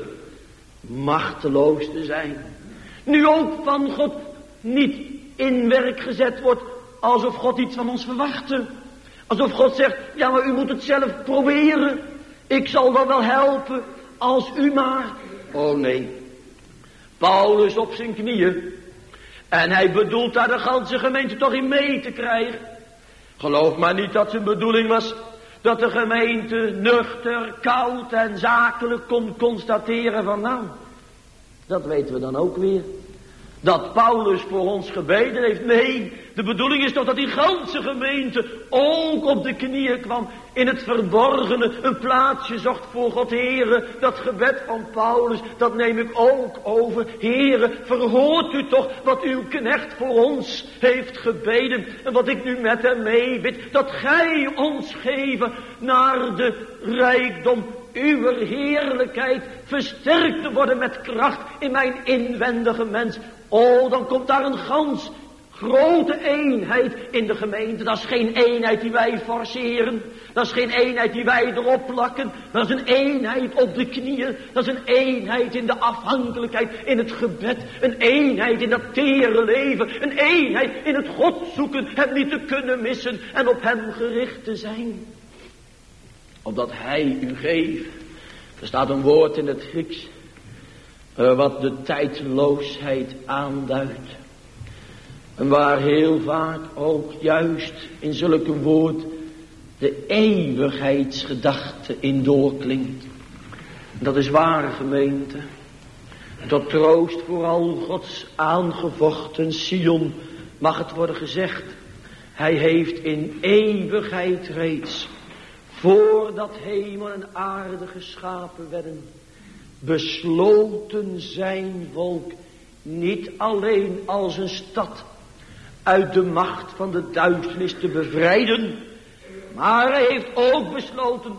Speaker 2: machteloos te zijn, nu ook van God niet in werk gezet wordt, alsof God iets van ons verwachtte. Alsof God zegt, ja maar u moet het zelf proberen. Ik zal dan wel helpen, als u maar. Oh nee. Paulus op zijn knieën. En hij bedoelt daar de ganse gemeente toch in mee te krijgen. Geloof maar niet dat zijn bedoeling was dat de gemeente nuchter, koud en zakelijk kon constateren van nou, dat weten we dan ook weer. dat Paulus voor ons gebeden heeft. Nee, de bedoeling is toch dat die ganse gemeente ook op de knieën kwam. In het verborgene een plaatsje zocht voor God. Heere, dat gebed van Paulus, dat neem ik ook over. Heere, verhoort u toch wat uw knecht voor ons heeft gebeden. En wat ik nu met hem meebid. Dat gij ons geven naar de rijkdom uw heerlijkheid. Versterkt te worden met kracht in mijn inwendige mens. Oh, dan komt daar een gans grote eenheid in de gemeente. Dat is geen eenheid die wij forceren. Dat is geen eenheid die wij erop plakken. Dat is een eenheid op de knieën. Dat is een eenheid in de afhankelijkheid, in het gebed. Een eenheid in dat tere leven. Een eenheid in het God zoeken, hem niet te kunnen missen en op hem gericht te zijn. Opdat hij u geeft. Er staat een woord in het Grieks Uh, wat de tijdloosheid aanduidt. En waar heel vaak ook juist in zulke woord de eeuwigheidsgedachte in doorklinkt. En dat is waar, gemeente. Tot troost vooral Gods aangevochten Sion mag het worden gezegd. Hij heeft in eeuwigheid reeds, voordat hemel en aarde geschapen werden, besloten zijn volk niet alleen als een stad uit de macht van de duisternis te bevrijden, maar hij heeft ook besloten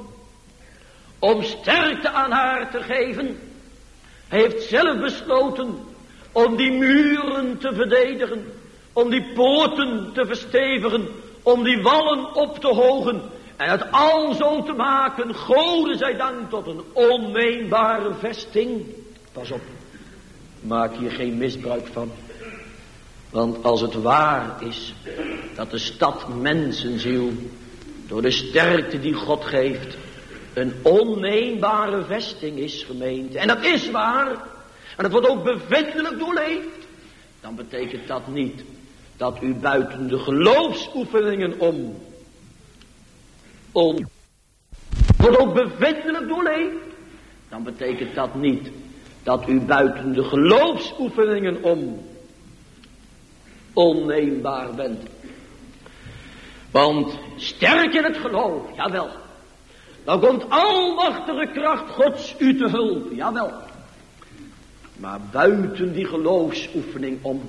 Speaker 2: om sterkte aan haar te geven. Hij heeft zelf besloten om die muren te verdedigen, om die poorten te verstevigen, om die wallen op te hogen. En het al zo te maken, Gode zij dank, tot een onmeenbare vesting. Pas op, maak hier geen misbruik van. Want als het waar is dat de stad mensenziel door de sterkte die God geeft een onneembare vesting is, gemeente. En dat is waar. En dat wordt ook bevindelijk doorleefd. Dan betekent dat niet dat u buiten de geloofsoefeningen om On... wordt ook bevindelijk doorleefd. Dan betekent dat niet dat u buiten de geloofsoefeningen om onneembaar bent. Want sterk in het geloof, jawel. Dan komt almachtige kracht Gods u te hulp, jawel. Maar buiten die geloofsoefening om,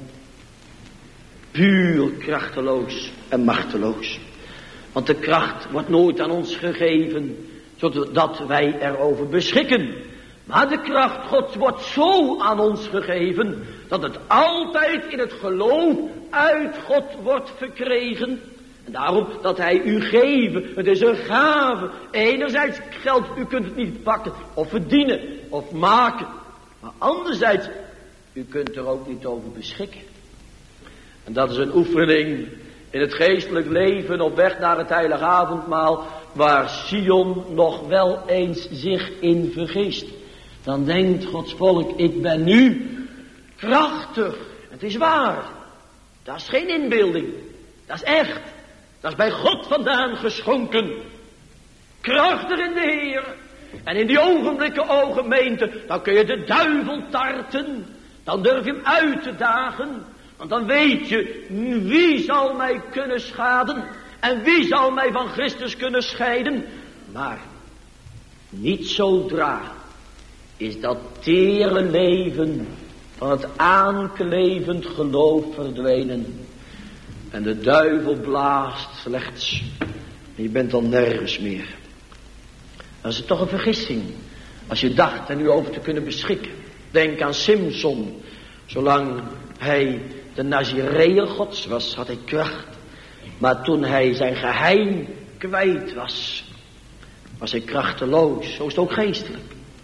Speaker 2: puur krachteloos en machteloos. Want de kracht wordt nooit aan ons gegeven, zodat wij erover beschikken. Maar de kracht Gods wordt zo aan ons gegeven, dat het altijd in het geloof uit God wordt verkregen. En daarom dat hij u geven, het is een gave. Enerzijds geldt, u kunt het niet pakken, of verdienen, of maken. Maar anderzijds, u kunt er ook niet over beschikken. En dat is een oefening in het geestelijk leven op weg naar het heilige avondmaal, waar Sion nog wel eens zich in vergist. Dan denkt Gods volk, ik ben nu krachtig. Het is waar. Dat is geen inbeelding. Dat is echt. Dat is bij God vandaan geschonken. Krachtig in de Heer. En in die ogenblikken, o gemeente, dan kun je de duivel tarten. Dan durf je hem uit te dagen. Want dan weet je, wie zal mij kunnen schaden? En wie zal mij van Christus kunnen scheiden? Maar niet zodra is dat tere leven van het aanklevend geloof verdwenen. En de duivel blaast slechts. En je bent dan nergens meer. Dat is toch een vergissing. Als je dacht er nu over te kunnen beschikken. Denk aan Simson. Zolang hij de Nazireër Gods was, had hij kracht. Maar toen hij zijn geheim kwijt was, was hij krachteloos. Zo is het ook geestelijk.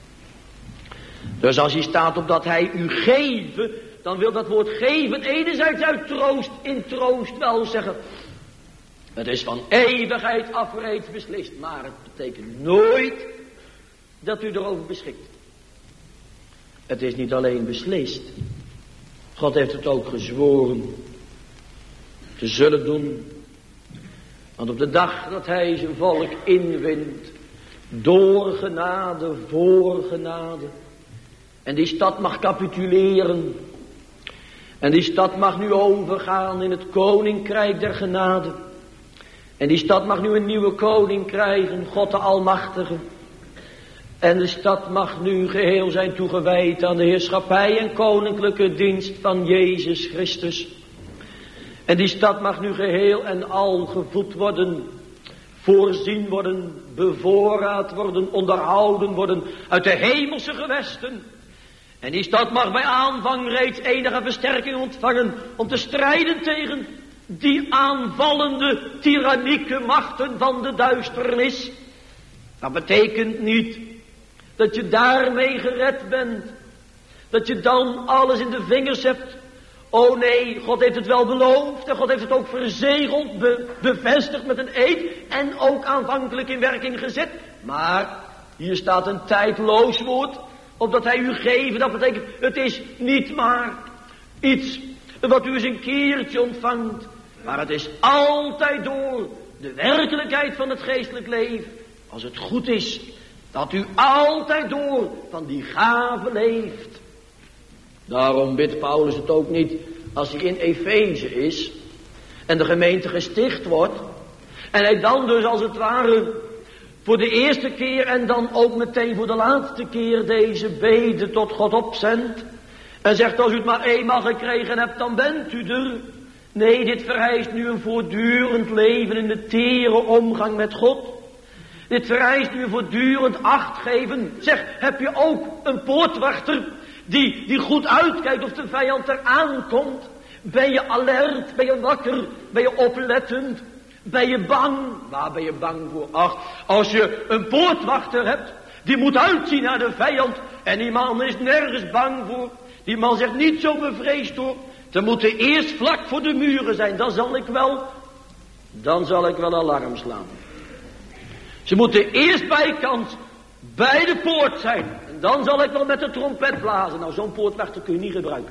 Speaker 2: Dus als hier staat op dat hij u geven, dan wil dat woord geven enerzijds uit troost in troost wel zeggen. Het is van eeuwigheid af reeds beslist, maar het betekent nooit dat u erover beschikt. Het is niet alleen beslist. God heeft het ook gezworen te zullen doen. Want op de dag dat hij zijn volk inwint, door genade, voor genade, en die stad mag capituleren, En die stad mag nu overgaan in het koninkrijk der genade. En die stad mag nu een nieuwe koning krijgen, God de Almachtige. En de stad mag nu geheel zijn toegewijd aan de heerschappij en koninklijke dienst van Jezus Christus. En die stad mag nu geheel en al gevoed worden, voorzien worden, bevoorraad worden, onderhouden worden uit de hemelse gewesten. En die stad mag bij aanvang reeds enige versterking ontvangen om te strijden tegen die aanvallende tyrannieke machten van de duisternis. Dat betekent niet dat je daarmee gered bent, dat je dan alles in de vingers hebt. Oh nee, God heeft het wel beloofd en God heeft het ook verzegeld, be, bevestigd met een eed en ook aanvankelijk in werking gezet. Maar hier staat een tijdloos woord, opdat hij u geven. Dat betekent, het is niet maar iets wat u eens een keertje ontvangt, maar het is altijd door de werkelijkheid van het geestelijk leven, als het goed is, dat u altijd door van die gave leeft. Daarom bidt Paulus het ook niet als hij in Efeze is en de gemeente gesticht wordt en hij dan dus als het ware voor de eerste keer en dan ook meteen voor de laatste keer deze bede tot God opzendt en zegt, als u het maar eenmaal gekregen hebt, dan bent u er. Nee, dit vereist nu een voortdurend leven in de tere omgang met God. Dit vereist nu een voortdurend acht geven. Zeg, heb je ook een poortwachter die, die goed uitkijkt of de vijand er aankomt? Ben je alert? Ben je wakker? Ben je oplettend? Ben je bang? Waar ben je bang voor? Ach, als je een poortwachter hebt, die moet uitzien naar de vijand. En die man is nergens bang voor. Die man zegt niet zo bevreesd hoor. Ze moeten eerst vlak voor de muren zijn. Dan zal ik wel, dan zal ik wel alarm slaan. Ze moeten eerst bijkant bij de poort zijn. En dan zal ik wel met de trompet blazen. Nou, zo'n poortwachter kun je niet gebruiken.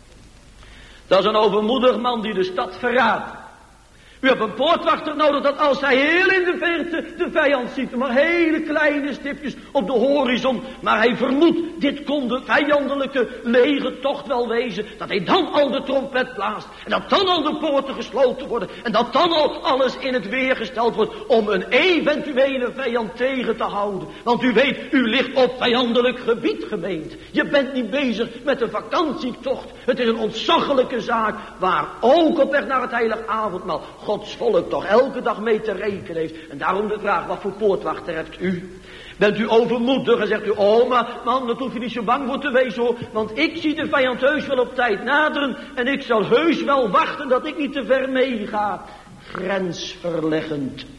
Speaker 2: Dat is een overmoedig man die de stad verraadt. U hebt een poortwachter nodig dat als hij heel in de verte de vijand ziet, maar hele kleine stipjes op de horizon, maar hij vermoedt, dit kon de vijandelijke legertocht wel wezen, dat hij dan al de trompet blaast en dat dan al de poorten gesloten worden en dat dan al alles in het weer gesteld wordt om een eventuele vijand tegen te houden. Want u weet, u ligt op vijandelijk gebied, gemeente. Je bent niet bezig met een vakantietocht. Het is een ontzaglijke zaak waar ook op weg naar het heilig avondmaal Gods volk toch elke dag mee te rekenen heeft. En daarom de vraag, wat voor poortwachter hebt u? Bent u overmoedig en zegt u, oh maar man, dat hoef je niet zo bang voor te wezen hoor. Want ik zie de vijand heus wel op tijd naderen. En ik zal heus wel wachten dat ik niet te ver meega. Grensverleggend.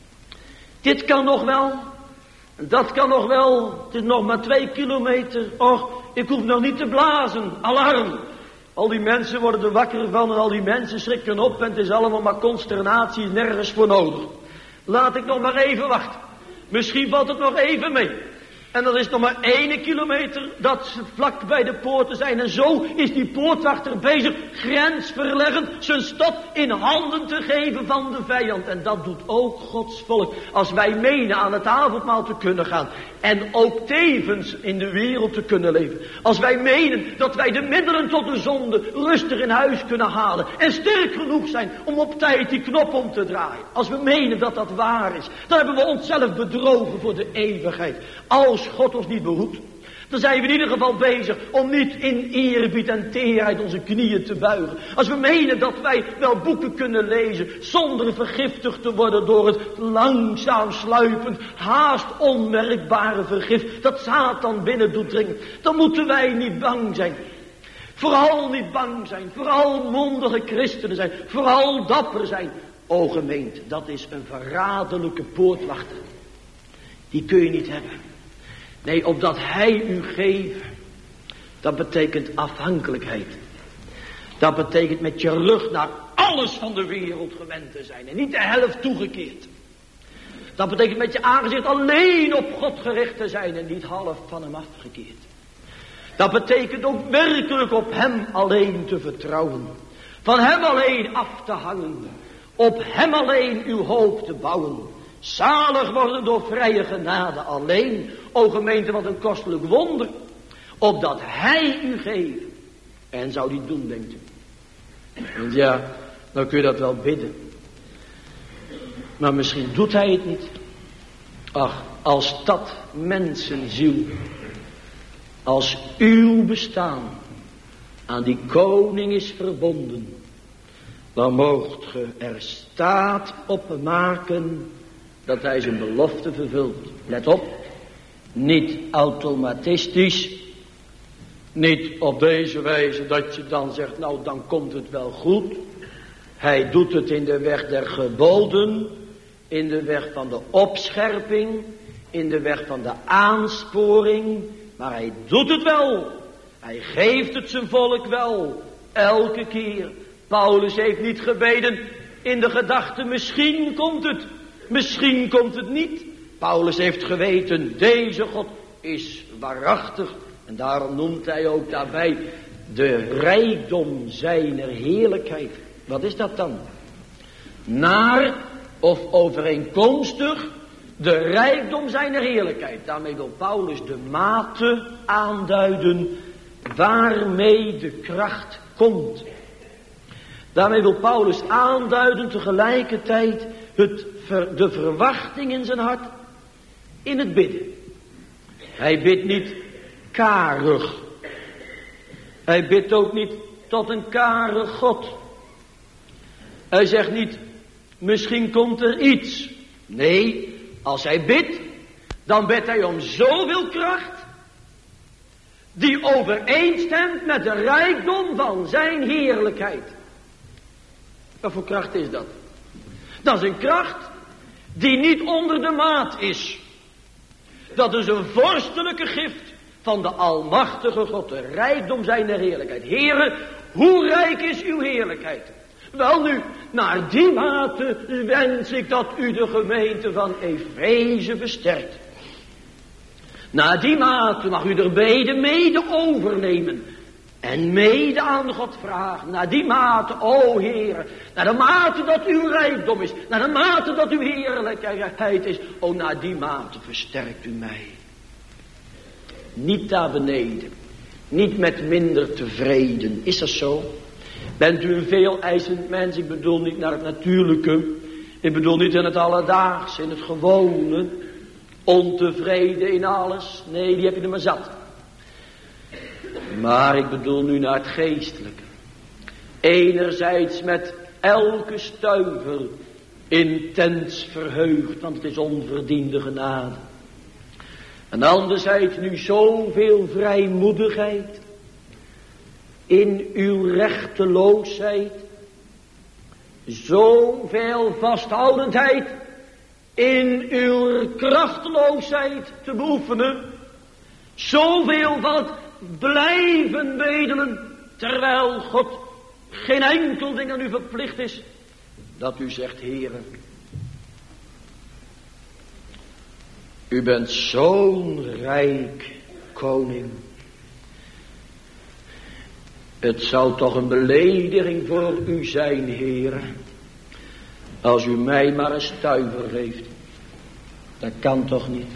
Speaker 2: Dit kan nog wel. Dat kan nog wel. Het is nog maar twee kilometer. Och, ik hoef nog niet te blazen. Alarm. Al die mensen worden er wakker van en al die mensen schrikken op en het is allemaal maar consternatie, nergens voor nodig. Laat ik nog maar even wachten. Misschien valt het nog even mee. En dat is nog maar één kilometer dat ze vlak bij de poorten zijn. En zo is die poortwachter bezig grensverleggend zijn stad in handen te geven van de vijand. En dat doet ook Gods volk. Als wij menen aan het avondmaal te kunnen gaan. En ook tevens in de wereld te kunnen leven. Als wij menen dat wij de middelen tot de zonde rustig in huis kunnen halen. En sterk genoeg zijn om op tijd die knop om te draaien. Als we menen dat dat waar is. Dan hebben we onszelf bedrogen voor de eeuwigheid. Als God ons niet behoedt. Dan zijn we in ieder geval bezig om niet in eerbied en teerheid onze knieën te buigen. Als we menen dat wij wel boeken kunnen lezen zonder vergiftigd te worden door het langzaam sluipend, haast onmerkbare vergif dat Satan binnen doet dringen. Dan moeten wij niet bang zijn. Vooral niet bang zijn. Vooral mondige christenen zijn. Vooral dapper zijn. O gemeente, dat is een verraderlijke poortwachter. Die kun je niet hebben. Nee, opdat hij u geeft, dat betekent afhankelijkheid. Dat betekent met je rug naar alles van de wereld gewend te zijn en niet de helft toegekeerd. Dat betekent met je aangezicht alleen op God gericht te zijn en niet half van hem afgekeerd. Dat betekent ook werkelijk op hem alleen te vertrouwen. Van hem alleen af te hangen. Op hem alleen uw hoop te bouwen. Zalig worden door vrije genade alleen. O gemeente, wat een kostelijk wonder. Opdat hij u geeft. En zou die het doen, denkt u? Want ja, dan kun je dat wel bidden. Maar misschien doet hij het niet. Ach, als dat mensenziel, als uw bestaan aan die koning is verbonden, dan moogt ge er staat op maken dat hij zijn belofte vervult. Let op, niet automatistisch, niet op deze wijze dat je dan zegt, nou dan komt het wel goed. Hij doet het in de weg der geboden, in de weg van de opscherping, in de weg van de aansporing, maar hij doet het wel. Hij geeft het zijn volk wel, elke keer. Paulus heeft niet gebeden in de gedachte, misschien komt het, misschien komt het niet. Paulus heeft geweten, deze God is waarachtig. En daarom noemt hij ook daarbij de rijkdom zijner heerlijkheid. Wat is dat dan? Naar of overeenkomstig de rijkdom zijner heerlijkheid. Daarmee wil Paulus de mate aanduiden waarmee de kracht komt. Daarmee wil Paulus aanduiden tegelijkertijd het, de verwachting in zijn hart in het bidden. Hij bidt niet karig. Hij bidt ook niet tot een karig God. Hij zegt niet, misschien komt er iets. Nee, als hij bidt, dan bidt hij om zoveel kracht, die overeenstemt met de rijkdom van zijn heerlijkheid. Wat voor kracht is dat? Dat is een kracht die niet onder de maat is. Dat is een vorstelijke gift van de almachtige God, de rijkdom zijner heerlijkheid. Heere, hoe rijk is uw heerlijkheid? Wel nu, naar die mate wens ik dat u de gemeente van Efeze versterkt. Naar die mate mag u er beide mede overnemen. En mede aan God vragen. Naar die mate, o Heer. Naar de mate dat uw rijkdom is. Naar de mate dat uw heerlijkheid is. O, naar die mate versterkt u mij. Niet daar beneden. Niet met minder tevreden. Is dat zo? Bent u een veel eisend mens? Ik bedoel niet naar het natuurlijke. Ik bedoel niet in het alledaagse, in het gewone. Ontevreden in alles. Nee, die heb je er maar zat. Maar ik bedoel nu naar het geestelijke. Enerzijds met elke stuiver intens verheugd, want het is onverdiende genade. En anderzijds nu zoveel vrijmoedigheid in uw rechteloosheid, zoveel vasthoudendheid in uw krachteloosheid te beoefenen, zoveel van het blijven bedelen, terwijl God geen enkel ding aan u verplicht is, dat u zegt, Heere, u bent zo'n rijk koning. Het zou toch een belediging voor u zijn, Heere, als u mij maar een stuiver geeft. Dat kan toch niet.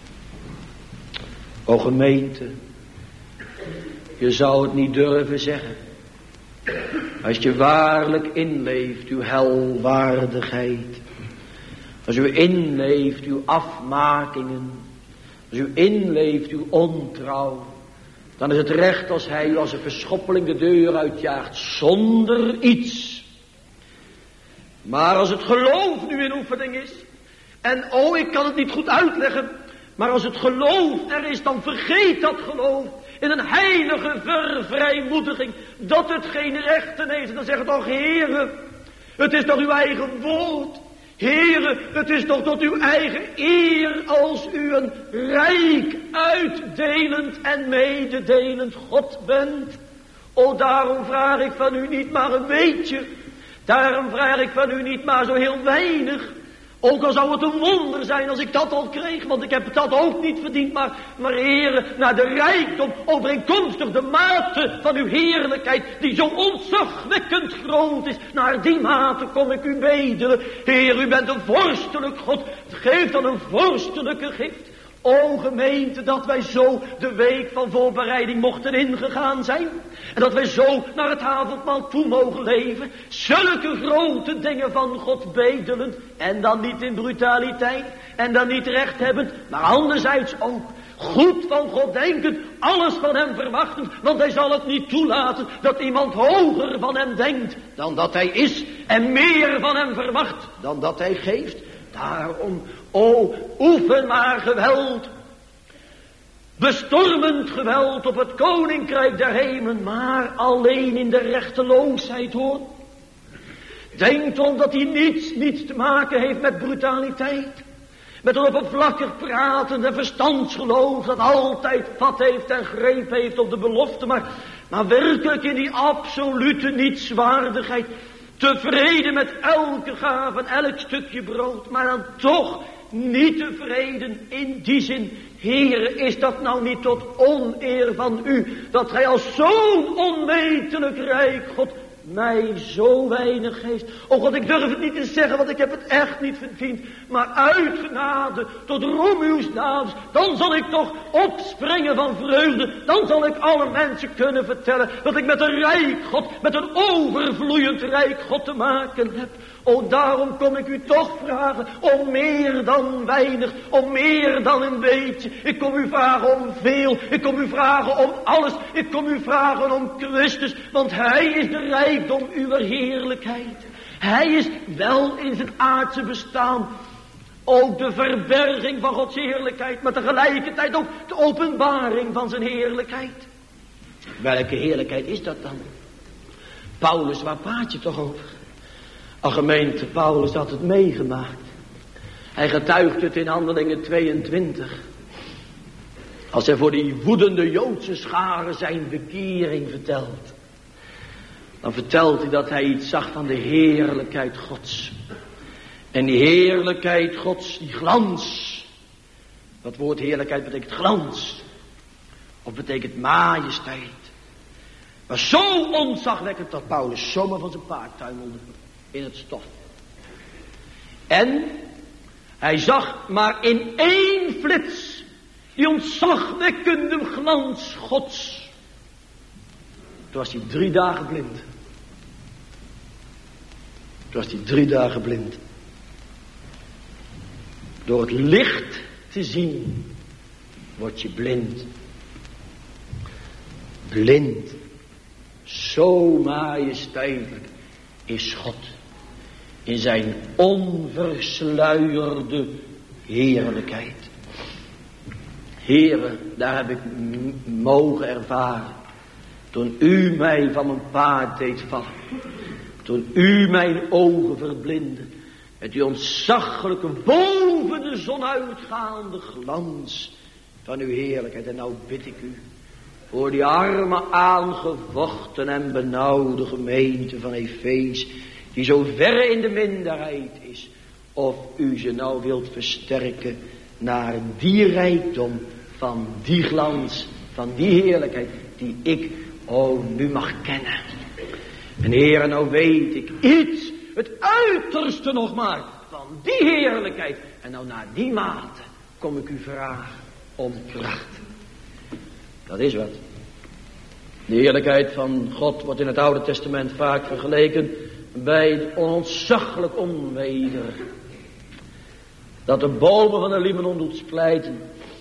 Speaker 2: O gemeente, je zou het niet durven zeggen. Als je waarlijk inleeft uw helwaardigheid. Als u inleeft uw afmakingen. Als u inleeft uw ontrouw. Dan is het recht als hij u als een verschoppeling de deur uitjaagt. Zonder iets. Maar als het geloof nu in oefening is. En oh, ik kan het niet goed uitleggen. Maar als het geloof er is, dan vergeet dat geloof. In een heilige vervrijmoediging. Dat het geen rechten heeft. En dan zegt het toch, Heere. Het is toch uw eigen woord. Heere, het is toch tot uw eigen eer. Als u een rijk uitdelend en mededelend God bent. O, daarom vraag ik van u niet maar een beetje. Daarom vraag ik van u niet maar zo heel weinig. Ook al zou het een wonder zijn als ik dat al kreeg, want ik heb dat ook niet verdiend. Maar, maar Heere, naar de rijkdom, overeenkomstig de mate van uw heerlijkheid, die zo ontzagwekkend groot is, naar die mate kom ik u bedelen. Heer, u bent een vorstelijk God, geef dan een vorstelijke gift. O gemeente, dat wij zo de week van voorbereiding mochten ingegaan zijn. En dat wij zo naar het avondmaal toe mogen leven. Zulke grote dingen van God bedelen. En dan niet in brutaliteit. En dan niet rechthebbend. Maar anderzijds ook goed van God denkend. Alles van hem verwachtend. Want hij zal het niet toelaten dat iemand hoger van hem denkt dan dat hij is. En meer van hem verwacht dan dat hij geeft. Daarom, o, oefen maar geweld. Bestormend geweld op het koninkrijk der hemelen. Maar alleen in de rechteloosheid, hoor. Denk erom dat hij niets, niets te maken heeft met brutaliteit. Met een oppervlakkig praten en verstandsgeloof dat altijd vat heeft en greep heeft op de belofte. Maar, maar werkelijk in die absolute nietswaardigheid. Tevreden met elke gave en elk stukje brood. Maar dan toch niet tevreden in die zin. Heere, is dat nou niet tot oneer van u. Dat gij als zo'n onmetelijk rijk God mij zo weinig geeft. O God, ik durf het niet te zeggen, want ik heb het echt niet verdiend. Maar uit genade, tot roem uws naams, dan zal ik toch opspringen van vreugde. Dan zal ik alle mensen kunnen vertellen dat ik met een rijk God, met een overvloeiend rijk God te maken heb. O, daarom kom ik u toch vragen om meer dan weinig, om meer dan een beetje. Ik kom u vragen om veel, ik kom u vragen om alles. Ik kom u vragen om Christus, want hij is de rijkdom uw heerlijkheid. Hij is wel in zijn aardse bestaan ook de verberging van Gods heerlijkheid, maar tegelijkertijd ook de openbaring van zijn heerlijkheid. Welke heerlijkheid is dat dan? Paulus, waar praat je toch over? Ach gemeente, Paulus had het meegemaakt. Hij getuigt het in Handelingen tweeëntwintig. Als hij voor die woedende Joodse scharen zijn bekering vertelt. Dan vertelt hij dat hij iets zag van de heerlijkheid Gods. En die heerlijkheid Gods, die glans. Dat woord heerlijkheid betekent glans. Of betekent majesteit. Maar zo ontzagwekkend dat Paulus zomaar van zijn paard tuimelde. In het stof. En hij zag maar in één flits die ontzagwekkende glans Gods. Toen was hij drie dagen blind. Toen was hij drie dagen blind. Door het licht te zien word je blind. Blind. Zo majesteitelijk is God. In zijn onversluierde heerlijkheid. Heere, daar heb ik m- mogen ervaren. Toen u mij van mijn paard deed vallen. Toen u mijn ogen verblindde. Met die ontzaglijke boven de zon uitgaande glans van uw heerlijkheid. En nou bid ik u. Voor die arme aangevochten en benauwde gemeente van Efeze. Die zo verre in de minderheid is. Of u ze nou wilt versterken naar die rijkdom van die glans, van die heerlijkheid die ik, oh, nu mag kennen. En Heere, nou weet ik iets, het uiterste nog maar, van die heerlijkheid. En nou naar die mate kom ik u vragen om kracht. Dat is wat. De heerlijkheid van God wordt in het Oude Testament vaak vergeleken bij het onontzaglijk onweder. Dat de bomen van de Libanon doet splijten.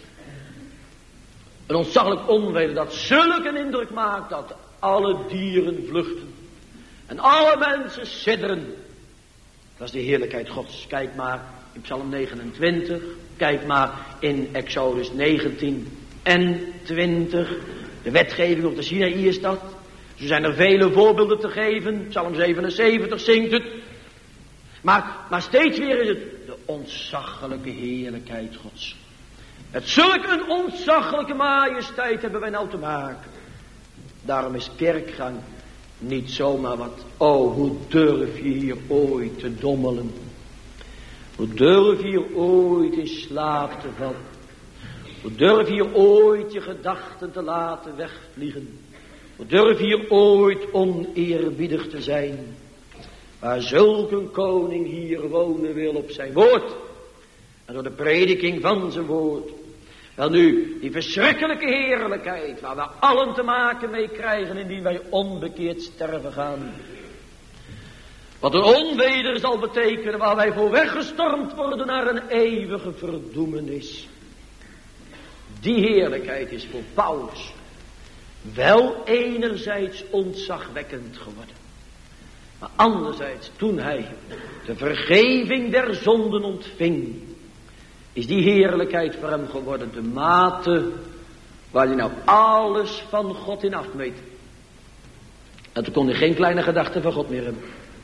Speaker 2: Een ontzaglijk onweder dat zulk een indruk maakt dat alle dieren vluchten. En alle mensen sidderen. Dat is de heerlijkheid Gods. Kijk maar in Psalm negenentwintig. Kijk maar in Exodus negentien en twintig. De wetgeving op de Sinaï is dat. Zo zijn er vele voorbeelden te geven. Psalm zevenenzeventig zingt het. Maar, maar steeds weer is het de ontzaglijke heerlijkheid Gods. Met zulk een ontzaglijke majesteit hebben wij nou te maken. Daarom is kerkgang niet zomaar wat. Oh, hoe durf je hier ooit te dommelen. Hoe durf je hier ooit in slaap te vallen. Hoe durf je hier ooit je gedachten te laten wegvliegen. Hoe durf je hier ooit oneerbiedig te zijn. Waar zulk een koning hier wonen wil op zijn woord. En door de prediking van zijn woord. Wel nu, die verschrikkelijke heerlijkheid waar we allen te maken mee krijgen indien wij onbekeerd sterven gaan. Wat een onweder zal betekenen waar wij voor weggestormd worden naar een eeuwige verdoemenis. Die heerlijkheid is voor Paulus wel enerzijds ontzagwekkend geworden. Maar anderzijds, toen hij de vergeving der zonden ontving, is die heerlijkheid voor hem geworden de mate waar hij nou alles van God in afmeet. En toen kon hij geen kleine gedachte van God meer hebben.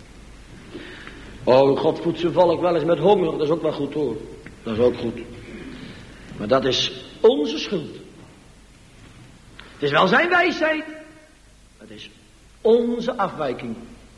Speaker 2: Oh, God voedt zijn volk wel eens met honger, dat is ook wel goed hoor. Dat is ook goed. Maar dat is onze schuld. Het is wel zijn wijsheid. Het is onze afwijking.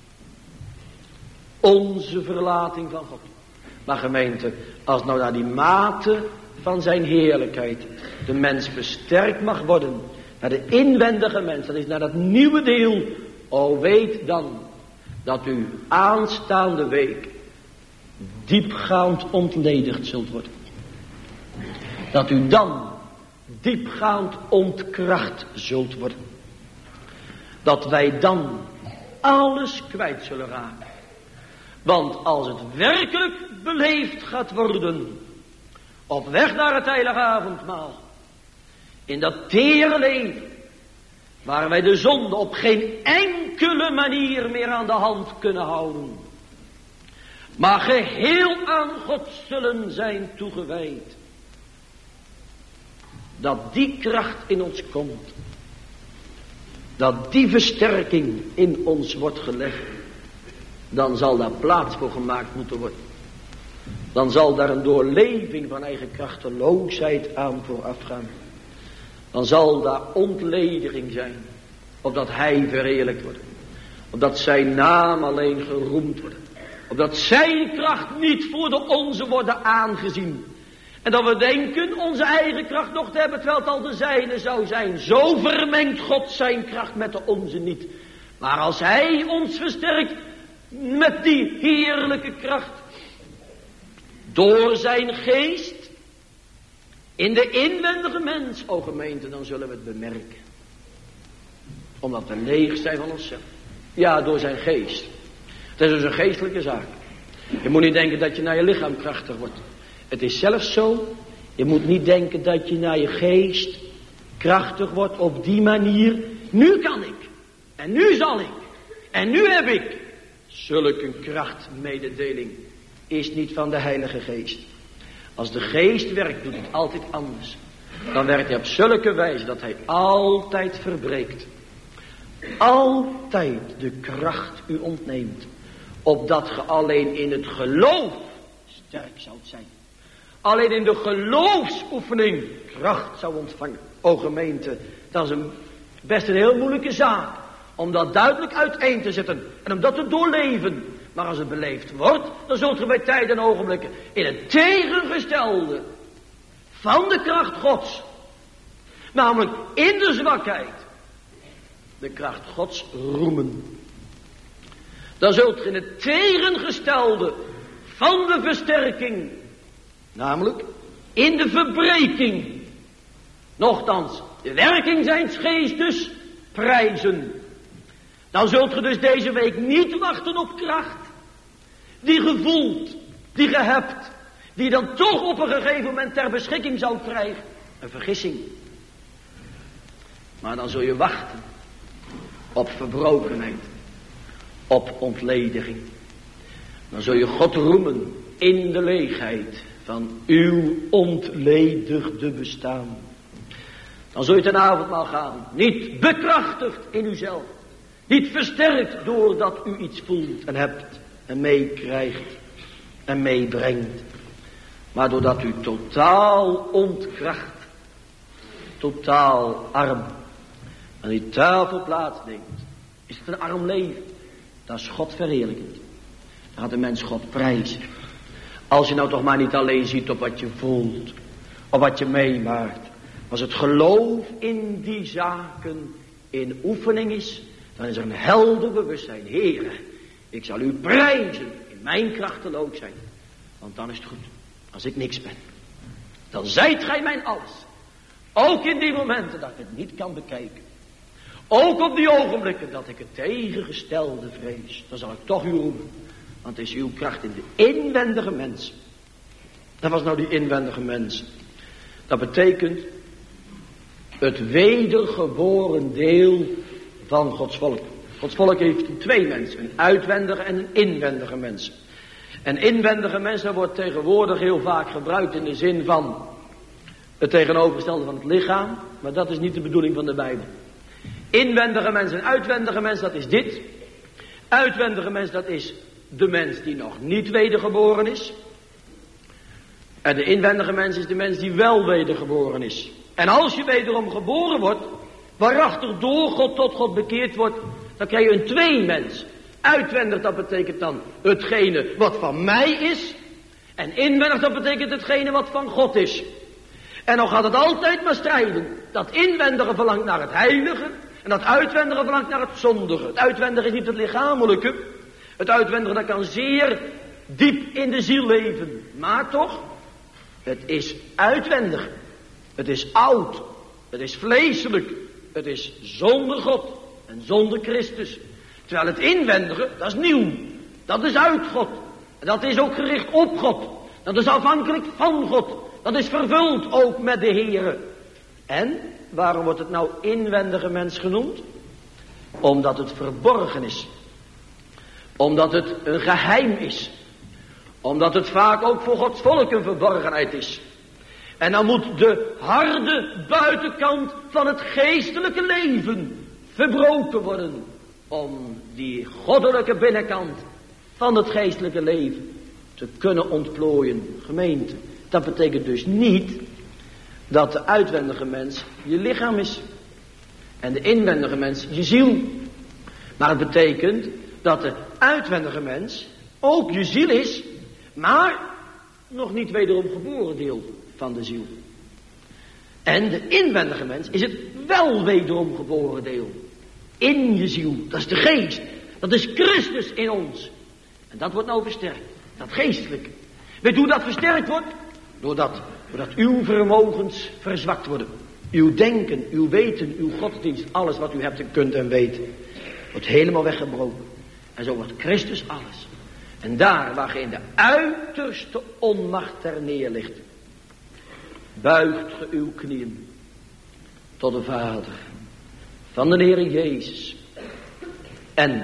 Speaker 2: Onze verlating van God. Maar gemeente, als nou naar die mate van zijn heerlijkheid de mens versterkt mag worden, naar de inwendige mens, dat is naar dat nieuwe deel, o weet dan dat u aanstaande week diepgaand ontledigd zult worden. Dat u dan diepgaand ontkracht zult worden. Dat wij dan alles kwijt zullen raken. Want als het werkelijk beleefd gaat worden, op weg naar het heilige avondmaal, in dat tere leven, waar wij de zonde op geen enkele manier meer aan de hand kunnen houden, maar geheel aan God zullen zijn toegewijd, dat die kracht in ons komt, dat die versterking in ons wordt gelegd, dan zal daar plaats voor gemaakt moeten worden. Dan zal daar een doorleving van eigen krachteloosheid aan vooraf gaan. Dan zal daar ontlediging zijn, opdat hij verheerlijkt wordt, opdat zijn naam alleen geroemd wordt, opdat zijn kracht niet voor de onze worden aangezien. En dat we denken onze eigen kracht nog te hebben, terwijl het al de zijne zou zijn. Zo vermengt God zijn kracht met de onze niet. Maar als hij ons versterkt met die heerlijke kracht, door zijn geest, in de inwendige mens, o gemeente, dan zullen we het bemerken. Omdat we leeg zijn van onszelf. Ja, door zijn geest. Het is dus een geestelijke zaak. Je moet niet denken dat je naar je lichaam krachtig wordt. Het is zelfs zo, je moet niet denken dat je naar je geest krachtig wordt op die manier. Nu kan ik. En nu zal ik. En nu heb ik. Zulke een krachtmededeling is niet van de Heilige Geest. Als de Geest werkt, doet het altijd anders. Dan werkt hij op zulke wijze dat hij altijd verbreekt. Altijd de kracht u ontneemt. Opdat ge alleen in het geloof sterk zoudt zijn. Alleen in de geloofsoefening kracht zou ontvangen. O gemeente, dat is een, best een heel moeilijke zaak. Om dat duidelijk uiteen te zetten. En om dat te doorleven. Maar als het beleefd wordt, dan zult u bij tijd en ogenblikken in het tegengestelde van de kracht Gods. Namelijk in de zwakheid. De kracht Gods roemen. Dan zult u in het tegengestelde van de versterking. Namelijk in de verbreking. Nochtans de werking zijns geestes prijzen. Dan zult u dus deze week niet wachten op kracht. Die gevoeld, die ge hebt. Die dan toch op een gegeven moment ter beschikking zal krijgen. Een vergissing. Maar dan zul je wachten. Op verbrokenheid. Op ontlediging. Dan zul je God roemen in de leegheid van uw ontledigde bestaan. Dan zul je ten avondmaal gaan. Niet bekrachtigd in uzelf. Niet versterkt doordat u iets voelt en hebt en meekrijgt en meebrengt. Maar doordat u totaal ontkracht, totaal arm aan die tafel plaatsneemt. Is het een arm leven? Dat is God verheerlijkend. Dan gaat de mens God prijzen. Als je nou toch maar niet alleen ziet op wat je voelt, op wat je meemaakt. Als het geloof in die zaken in oefening is, dan is er een helder bewustzijn. Heere, ik zal u prijzen in mijn krachteloosheid. Want dan is het goed. Als ik niks ben. Dan zijt gij mijn alles. Ook in die momenten dat ik het niet kan bekijken. Ook op die ogenblikken dat ik het tegengestelde vrees. Dan zal ik toch u roepen. Want het is uw kracht in de inwendige mens. Dat was nou die inwendige mens. Dat betekent het wedergeboren deel van Gods volk. Gods volk heeft twee mensen. Een uitwendige en een inwendige mens. En inwendige mens, dat wordt tegenwoordig heel vaak gebruikt in de zin van het tegenovergestelde van het lichaam. Maar dat is niet de bedoeling van de Bijbel. Inwendige mens en uitwendige mens, dat is dit. Uitwendige mens, dat is de mens die nog niet wedergeboren is. En de inwendige mens is de mens die wel wedergeboren is. En als je wederom geboren wordt, waarachtig door God tot God bekeerd wordt, dan krijg je een tweemens. Uitwendig, dat betekent dan hetgene wat van mij is. En inwendig, dat betekent hetgene wat van God is. En dan gaat het altijd maar strijden. Dat inwendige verlangt naar het heilige. En dat uitwendige verlangt naar het zondige. Het uitwendige is niet het lichamelijke. Het uitwendige, dat kan zeer diep in de ziel leven. Maar toch, het is uitwendig. Het is oud. Het is vleeselijk. Het is zonder God en zonder Christus. Terwijl het inwendige, dat is nieuw. Dat is uit God. En dat is ook gericht op God. Dat is afhankelijk van God. Dat is vervuld ook met de Heere. En waarom wordt het nou inwendige mens genoemd? Omdat het verborgen is. Omdat het een geheim is. Omdat het vaak ook voor Gods volk een verborgenheid is. En dan moet de harde buitenkant van het geestelijke leven verbroken worden. Om die goddelijke binnenkant van het geestelijke leven te kunnen ontplooien. Gemeente, dat betekent dus niet dat de uitwendige mens je lichaam is. En de inwendige mens je ziel. Maar het betekent dat de uitwendige mens ook je ziel is, maar nog niet wederom geboren deel van de ziel. En de inwendige mens is het wel wederom geboren deel. In je ziel, dat is de geest. Dat is Christus in ons. En dat wordt nou versterkt. Dat geestelijke. Weet u hoe dat versterkt wordt? Doordat, doordat uw vermogens verzwakt worden. Uw denken, uw weten, uw godsdienst, alles wat u hebt en kunt en weet, wordt helemaal weggebroken. En zo wordt Christus alles. En daar waar ge in de uiterste onmacht ter neer ligt, buigt ge uw knieën tot de Vader van de Heere Jezus. En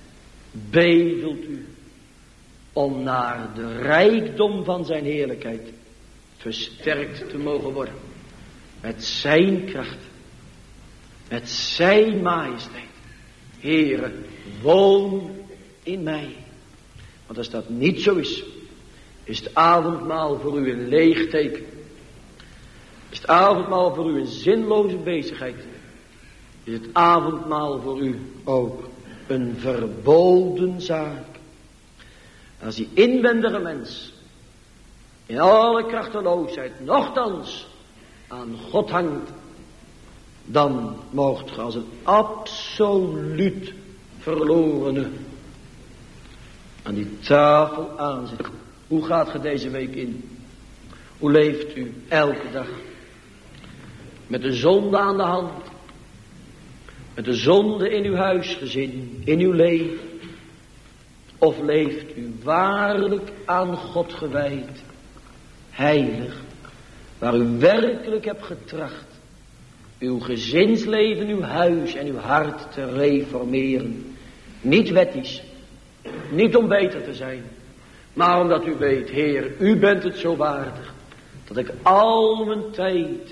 Speaker 2: bedelt u om naar de rijkdom van zijn heerlijkheid versterkt te mogen worden. Met zijn kracht. Met zijn majesteit. Heere, woon in mij. Want als dat niet zo is, is het avondmaal voor u een leeg teken. Is het avondmaal voor u een zinloze bezigheid. Is het avondmaal voor u ook een verboden zaak. Als die inwendige mens in alle krachteloosheid nochtans aan God hangt, dan moogt ge als een absoluut verlorene aan die tafel aanzitten. Hoe gaat ge deze week in? Hoe leeft u elke dag? Met de zonde aan de hand. Met de zonde in uw huisgezin, in uw leven. Of leeft u waarlijk aan God gewijd, heilig, waar u werkelijk hebt getracht uw gezinsleven, uw huis en uw hart te reformeren. Niet wettisch, niet om beter te zijn, maar omdat u weet, Heer, u bent het zo waardig, dat ik al mijn tijd,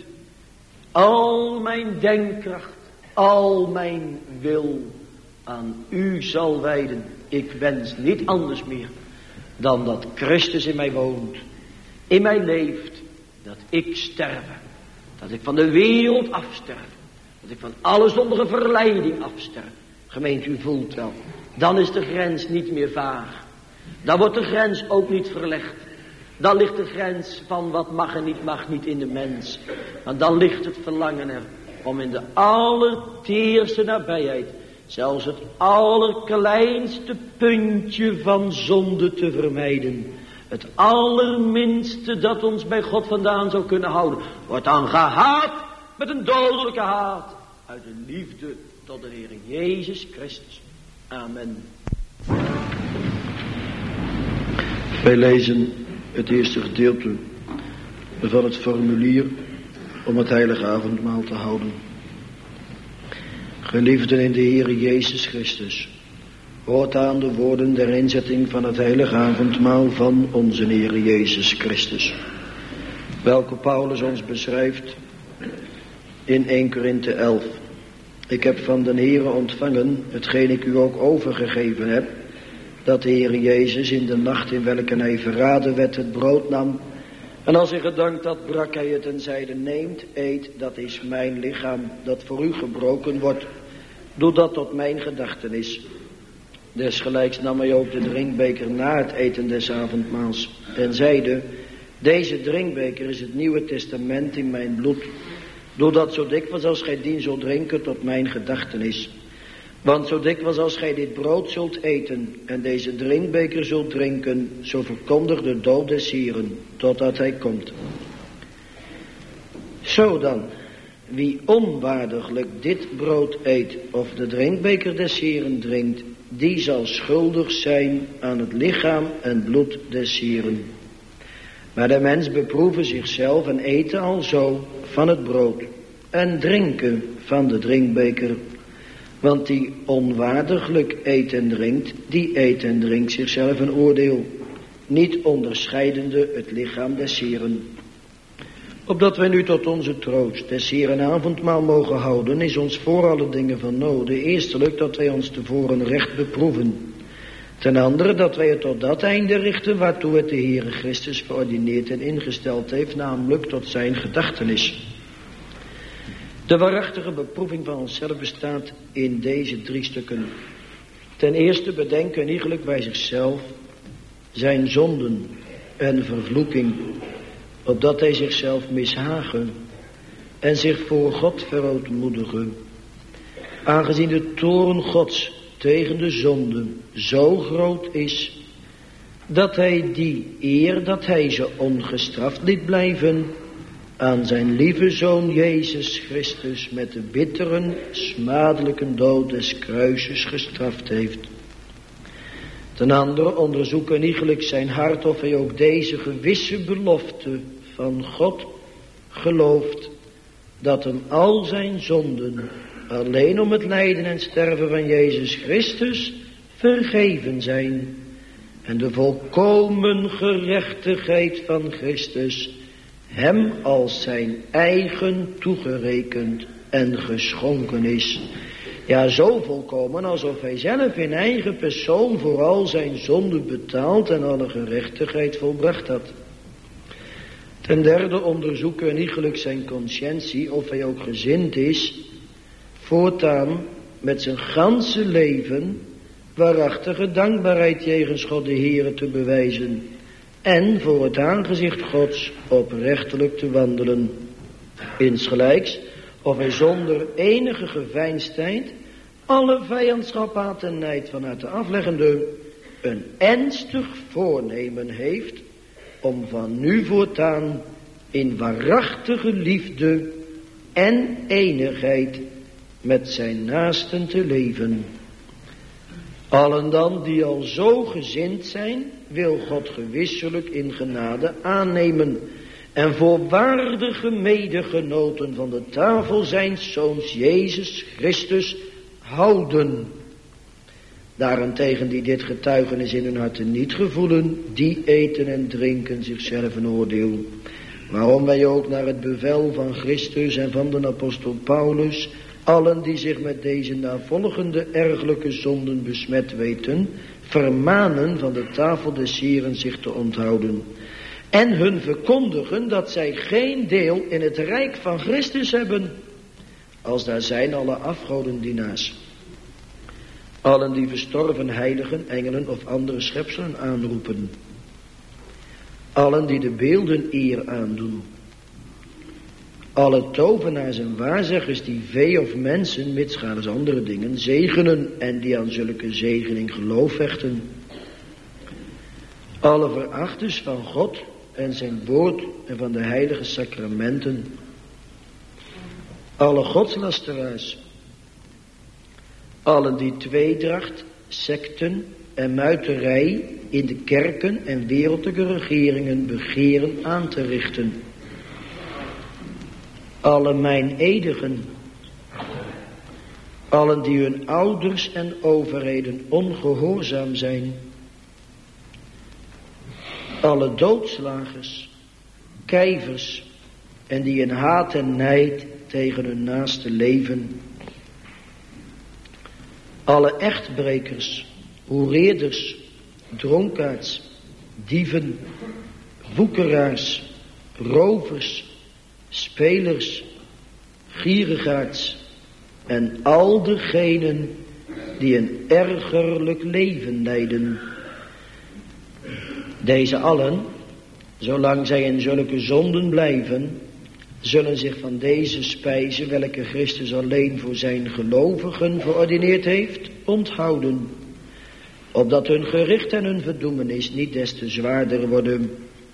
Speaker 2: al mijn denkkracht, al mijn wil aan u zal wijden. Ik wens niet anders meer dan dat Christus in mij woont, in mij leeft, dat ik sterve, dat ik van de wereld afsterf, dat ik van alle zondige verleiding afsterf. Gemeente, u voelt wel, dan is de grens niet meer vaag. Dan wordt de grens ook niet verlegd. Dan ligt de grens van wat mag en niet mag niet in de mens. Maar dan ligt het verlangen er om in de allerteerste nabijheid zelfs het allerkleinste puntje van zonde te vermijden. Het allerminste dat ons bij God vandaan zou kunnen houden, wordt dan gehaat met een dodelijke haat, uit de liefde tot de Heer Jezus Christus. Amen.
Speaker 1: Wij lezen het eerste gedeelte van het formulier om het heilige avondmaal te houden. Geliefden in de Heer Jezus Christus, hoort aan de woorden der inzetting van het heilige avondmaal van onze Heer Jezus Christus, welke Paulus ons beschrijft in eerste Korinthe elf. Ik heb van de Heere ontvangen, hetgeen ik u ook overgegeven heb, dat de Heer Jezus in de nacht in welke hij verraden werd het brood nam, en als hij gedankt had, brak hij het en zeide, neemt, eet, dat is mijn lichaam, dat voor u gebroken wordt. Doe dat tot mijn gedachtenis. Desgelijks nam hij ook de drinkbeker na het eten des avondmaals en zeide, deze drinkbeker is het Nieuwe Testament in mijn bloed. Doe dat zo dikwijls als gij dien zult drinken tot mijn gedachtenis. Want zo dikwijls als gij dit brood zult eten en deze drinkbeker zult drinken, zo verkondigt de dood des Hieren, totdat hij komt. Zo dan, wie onwaardiglijk dit brood eet of de drinkbeker des Hieren drinkt, die zal schuldig zijn aan het lichaam en bloed des Hieren. Maar de mens beproeven zichzelf en eten alzo van het brood en drinken van de drinkbeker. Want die onwaardiglijk eet en drinkt, die eet en drinkt zichzelf een oordeel, niet onderscheidende het lichaam des Hieren. Opdat wij nu tot onze troost des Hieren avondmaal mogen houden, is ons voor alle dingen van noden, eerstelijk dat wij ons tevoren recht beproeven. Ten andere dat wij het tot dat einde richten waartoe het de Heere Christus verordineerd en ingesteld heeft, namelijk tot zijn gedachtenis. De waarachtige beproeving van onszelf bestaat in deze drie stukken. Ten eerste bedenken iegelijk bij zichzelf zijn zonden en vervloeking, opdat hij zichzelf mishagen en zich voor God verootmoedigen. Aangezien de toorn Gods tegen de zonden zo groot is, dat hij die eer dat hij ze ongestraft liet blijven, aan zijn lieve Zoon Jezus Christus met de bittere, smadelijke dood des kruises gestraft heeft. Ten andere onderzoeken iegelijk zijn hart of hij ook deze gewisse belofte van God gelooft, dat hem al zijn zonden alleen om het lijden en sterven van Jezus Christus vergeven zijn en de volkomen gerechtigheid van Christus hem als zijn eigen toegerekend en geschonken is. Ja, zo volkomen alsof hij zelf in eigen persoon voor al zijn zonden betaald en alle gerechtigheid volbracht had. Ten derde onderzoeken iegelijk zijn conscientie of hij ook gezind is voortaan met zijn ganse leven waarachtige dankbaarheid jegens God de Heere te bewijzen en voor het aangezicht Gods oprechtelijk te wandelen. Insgelijks of hij zonder enige geveinsdheid alle vijandschap, haat en nijd vanuit de afleggende een ernstig voornemen heeft om van nu voortaan in waarachtige liefde en eenigheid met zijn naasten te leven. Allen dan die al zo gezind zijn, wil God gewisselijk in genade aannemen en voor waardige medegenoten van de tafel zijns Zoons Jezus Christus houden. Daarentegen die dit getuigenis in hun harten niet gevoelen, die eten en drinken zichzelf een oordeel. Waarom wij ook naar het bevel van Christus en van de apostel Paulus allen die zich met deze navolgende ergelijke zonden besmet weten, vermanen van de tafel des Hieren zich te onthouden. En hun verkondigen dat zij geen deel in het rijk van Christus hebben, als daar zijn alle afgodendienaars. Allen die verstorven heiligen, engelen of andere schepselen aanroepen. Allen die de beelden eer aandoen. Alle tovenaars en waarzeggers die vee of mensen, mitsgaans andere dingen, zegenen en die aan zulke zegening geloof hechten. Alle verachters van God en zijn woord en van de heilige sacramenten. alle godslasteraars, allen die tweedracht, secten en muiterij in de kerken en wereldlijke regeringen begeren aan te richten. Alle meineedigen, allen die hun ouders en overheden ongehoorzaam zijn, alle doodslagers, kijvers en die in haat en nijd tegen hun naaste leven, alle echtbrekers, hoereerders, dronkaards, dieven, woekeraars, rovers, spelers, gierigaards en al degenen die een ergerlijk leven leiden. Deze allen, zolang zij in zulke zonden blijven, zullen zich van deze spijze, welke Christus alleen voor zijn gelovigen verordineerd heeft, onthouden, opdat hun gericht en hun verdoemenis niet des te zwaarder worden.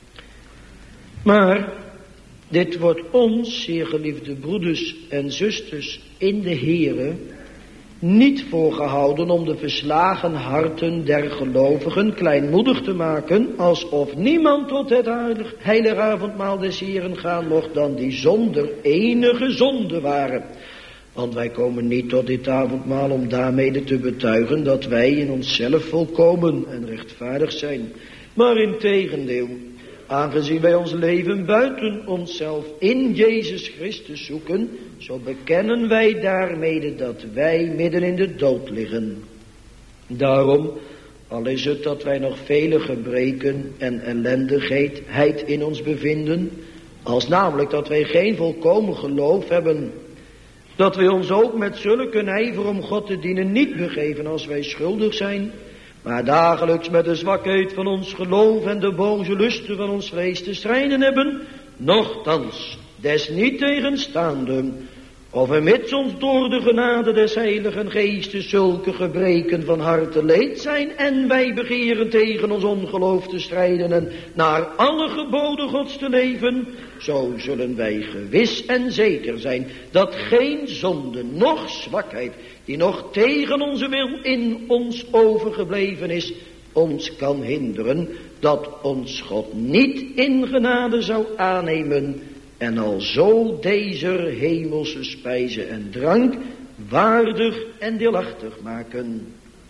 Speaker 1: Maar dit wordt ons, zeer geliefde broeders en zusters in de Here, niet voorgehouden om de verslagen harten der gelovigen kleinmoedig te maken, alsof niemand tot het heilige avondmaal des Heren gaan mocht dan die zonder enige zonde waren. Want wij komen niet tot dit avondmaal om daarmede te betuigen dat wij in onszelf volkomen en rechtvaardig zijn. Maar integendeel, aangezien wij ons leven buiten onszelf in Jezus Christus zoeken, zo bekennen wij daarmede dat wij midden in de dood liggen. Daarom, al is het dat wij nog vele gebreken en ellendigheid in ons bevinden, als namelijk dat wij geen volkomen geloof hebben, dat wij ons ook met zulke ijver om God te dienen niet begeven als wij schuldig zijn, maar dagelijks met de zwakheid van ons geloof en de boze lusten van ons vlees te strijden hebben, nochtans, desniettegenstaande, of vermits ons door de genade des Heiligen Geestes zulke gebreken van harte leed zijn, en wij begeren tegen ons ongeloof te strijden en naar alle geboden Gods te leven, zo zullen wij gewis en zeker zijn dat geen zonde, noch zwakheid, die nog tegen onze wil in ons overgebleven is, ons kan hinderen dat ons God niet in genade zou aannemen en al zo deze hemelse spijze en drank waardig en deelachtig maken.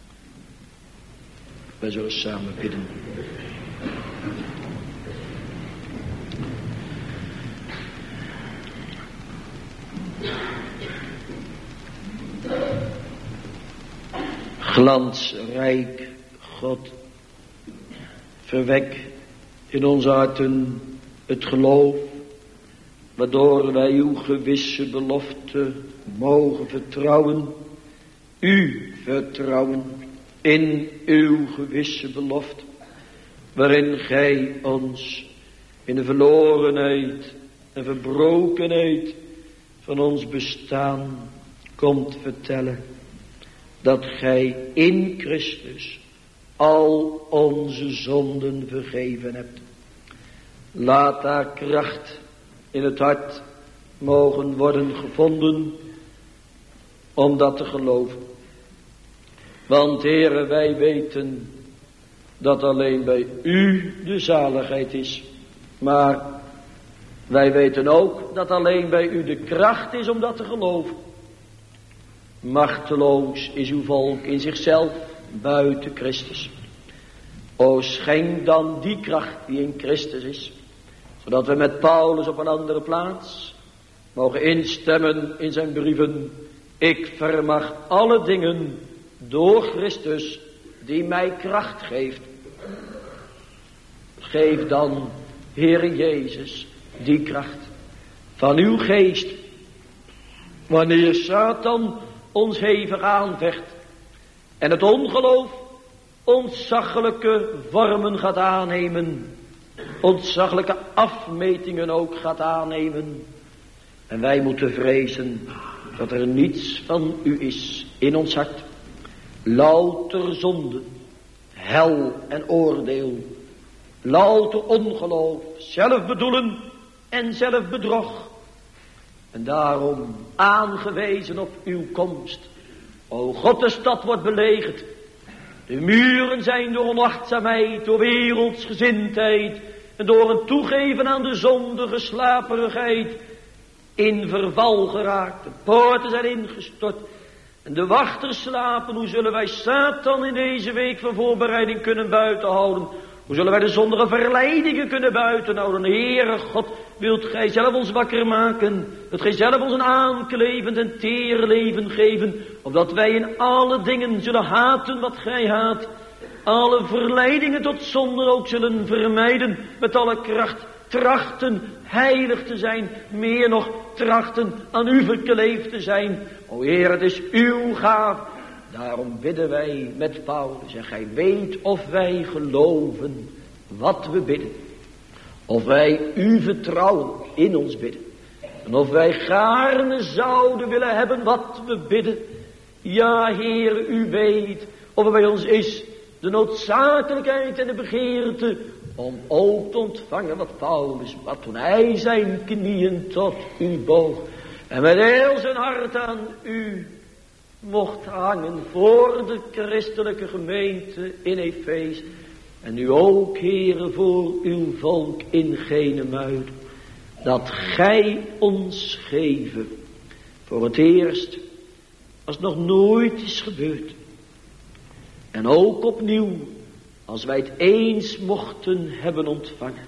Speaker 1: Wij zullen samen bidden. Glansrijk God, verwek in onze harten het geloof, waardoor wij uw gewisse belofte mogen vertrouwen, u vertrouwen in uw gewisse belofte, waarin gij ons in de verlorenheid en verbrokenheid van ons bestaan komt vertellen, dat gij in Christus al onze zonden vergeven hebt. Laat daar kracht in het hart mogen worden gevonden om dat te geloven. Want Heere, wij weten dat alleen bij u de zaligheid is. Maar wij weten ook dat alleen bij u de kracht is om dat te geloven. Machteloos is uw volk in zichzelf buiten Christus. O, schenk dan die kracht die in Christus is, zodat we met Paulus op een andere plaats mogen instemmen in zijn brieven. Ik vermag alle dingen door Christus die mij kracht geeft. Geef dan, Heere Jezus, die kracht van uw geest, wanneer Satan ons hevig aanvecht en het ongeloof ontzaglijke vormen gaat aannemen, ontzaglijke afmetingen ook gaat aannemen, en wij moeten vrezen dat er niets van u is in ons hart, louter zonde, hel en oordeel, louter ongeloof, zelfbedoelen en zelfbedrog.
Speaker 2: En daarom aangewezen op uw komst. O God, de stad wordt belegerd. De muren zijn door onachtzaamheid, door wereldsgezindheid en door een toegeven aan de zondige slaperigheid in verval geraakt. De poorten zijn ingestort en de wachters slapen. Hoe zullen wij Satan in deze week van voorbereiding kunnen buitenhouden? Hoe zullen wij de zondige verleidingen kunnen buitenhouden? Heere God, wilt gij zelf ons wakker maken? Wilt gij zelf ons een aanklevend en teer leven geven? Opdat wij in alle dingen zullen haten wat gij haat. Alle verleidingen tot zonde ook zullen vermijden. Met alle kracht trachten heilig te zijn. Meer nog trachten aan u verkleefd te zijn. O Heer, het is uw gaaf. Daarom bidden wij met Paulus. En gij weet of wij geloven wat we bidden. Of wij u vertrouwen in ons bidden. En of wij gaarne zouden willen hebben wat we bidden. Ja, Heer, u weet of er bij ons is de noodzakelijkheid en de begeerte om ook te ontvangen wat Paulus, wat toen hij zijn knieën tot u boog en met heel zijn hart aan u mocht hangen voor de christelijke gemeente in Efeze. En nu ook, Heere, voor uw volk in Genemuiden. Dat gij ons geven. Voor het eerst, als nog nooit is gebeurd. En ook opnieuw, als wij het eens mochten hebben ontvangen.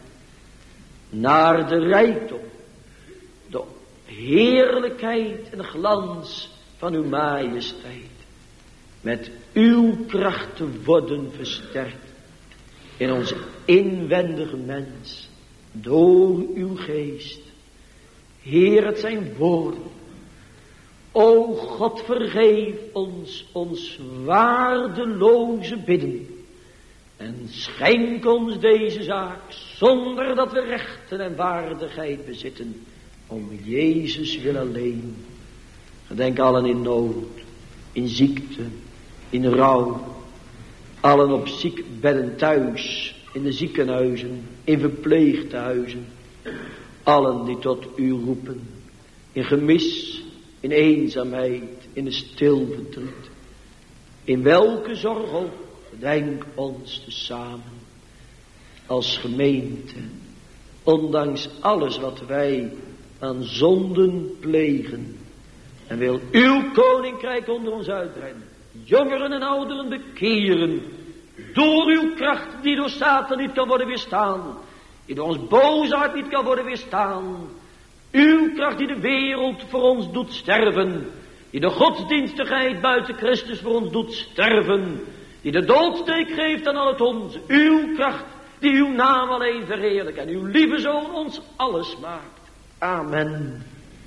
Speaker 2: Naar de rijkdom, de heerlijkheid en de glans van uw majesteit. Met uw kracht te worden versterkt. In onze inwendige mens. Door uw geest. Heer, het zijn woorden. O God, vergeef ons ons waardeloze bidden. En schenk ons deze zaak zonder dat we rechten en waardigheid bezitten. Om Jezus wil alleen. Gedenk allen in nood, in ziekte, in rouw. Allen op ziekbedden thuis, in de ziekenhuizen, in verpleegtehuizen. Allen die tot u roepen, in gemis, in eenzaamheid, in de stilverdriet. In welke zorg ook, gedenk ons tezamen. Als gemeente, ondanks alles wat wij aan zonden plegen. En wil uw koninkrijk onder ons uitbreiden. Jongeren en ouderen bekeren. Door uw kracht die door Satan niet kan worden weerstaan. Die door ons boze hart niet kan worden weerstaan. Uw kracht die de wereld voor ons doet sterven. Die de godsdienstigheid buiten Christus voor ons doet sterven. Die de doodsteek geeft aan al het onze. Uw kracht die uw naam alleen verheerlijkt. En uw lieve Zoon ons alles maakt. Amen.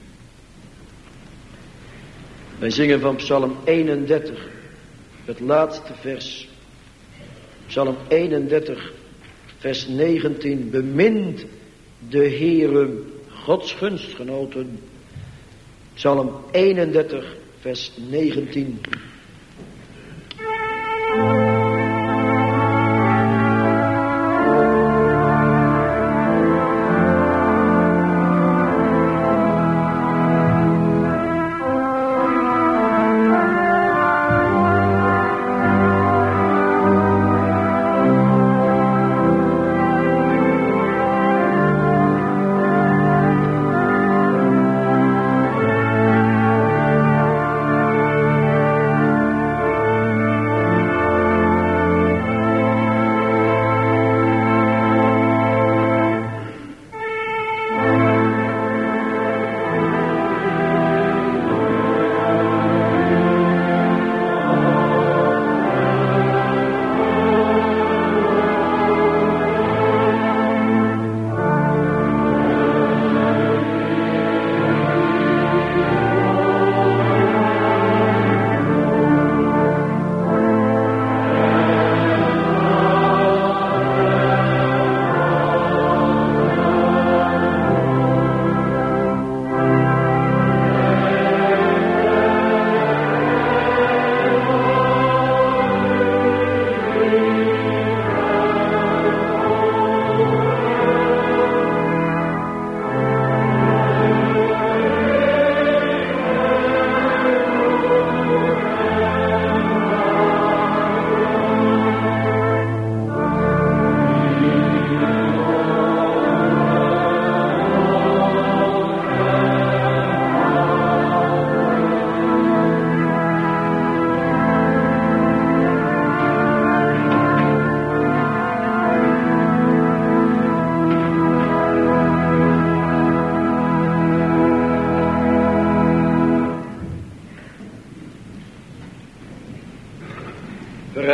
Speaker 2: Wij zingen van Psalm eenendertig, het laatste vers. Psalm eenendertig, vers negentien. Bemint de Heere, Gods gunstgenoten. Psalm eenendertig, vers negentien.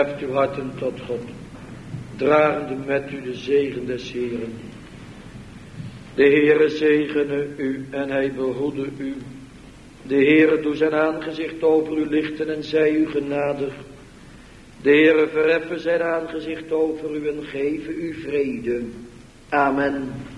Speaker 1: Heft uw harten tot God, dragende met u de zegen des Heeren. De Heere zegene u en hij behoede u. De Heere doe zijn aangezicht over u lichten en zij u genadig. De Heere verheffen zijn aangezicht over u en geven u vrede. Amen.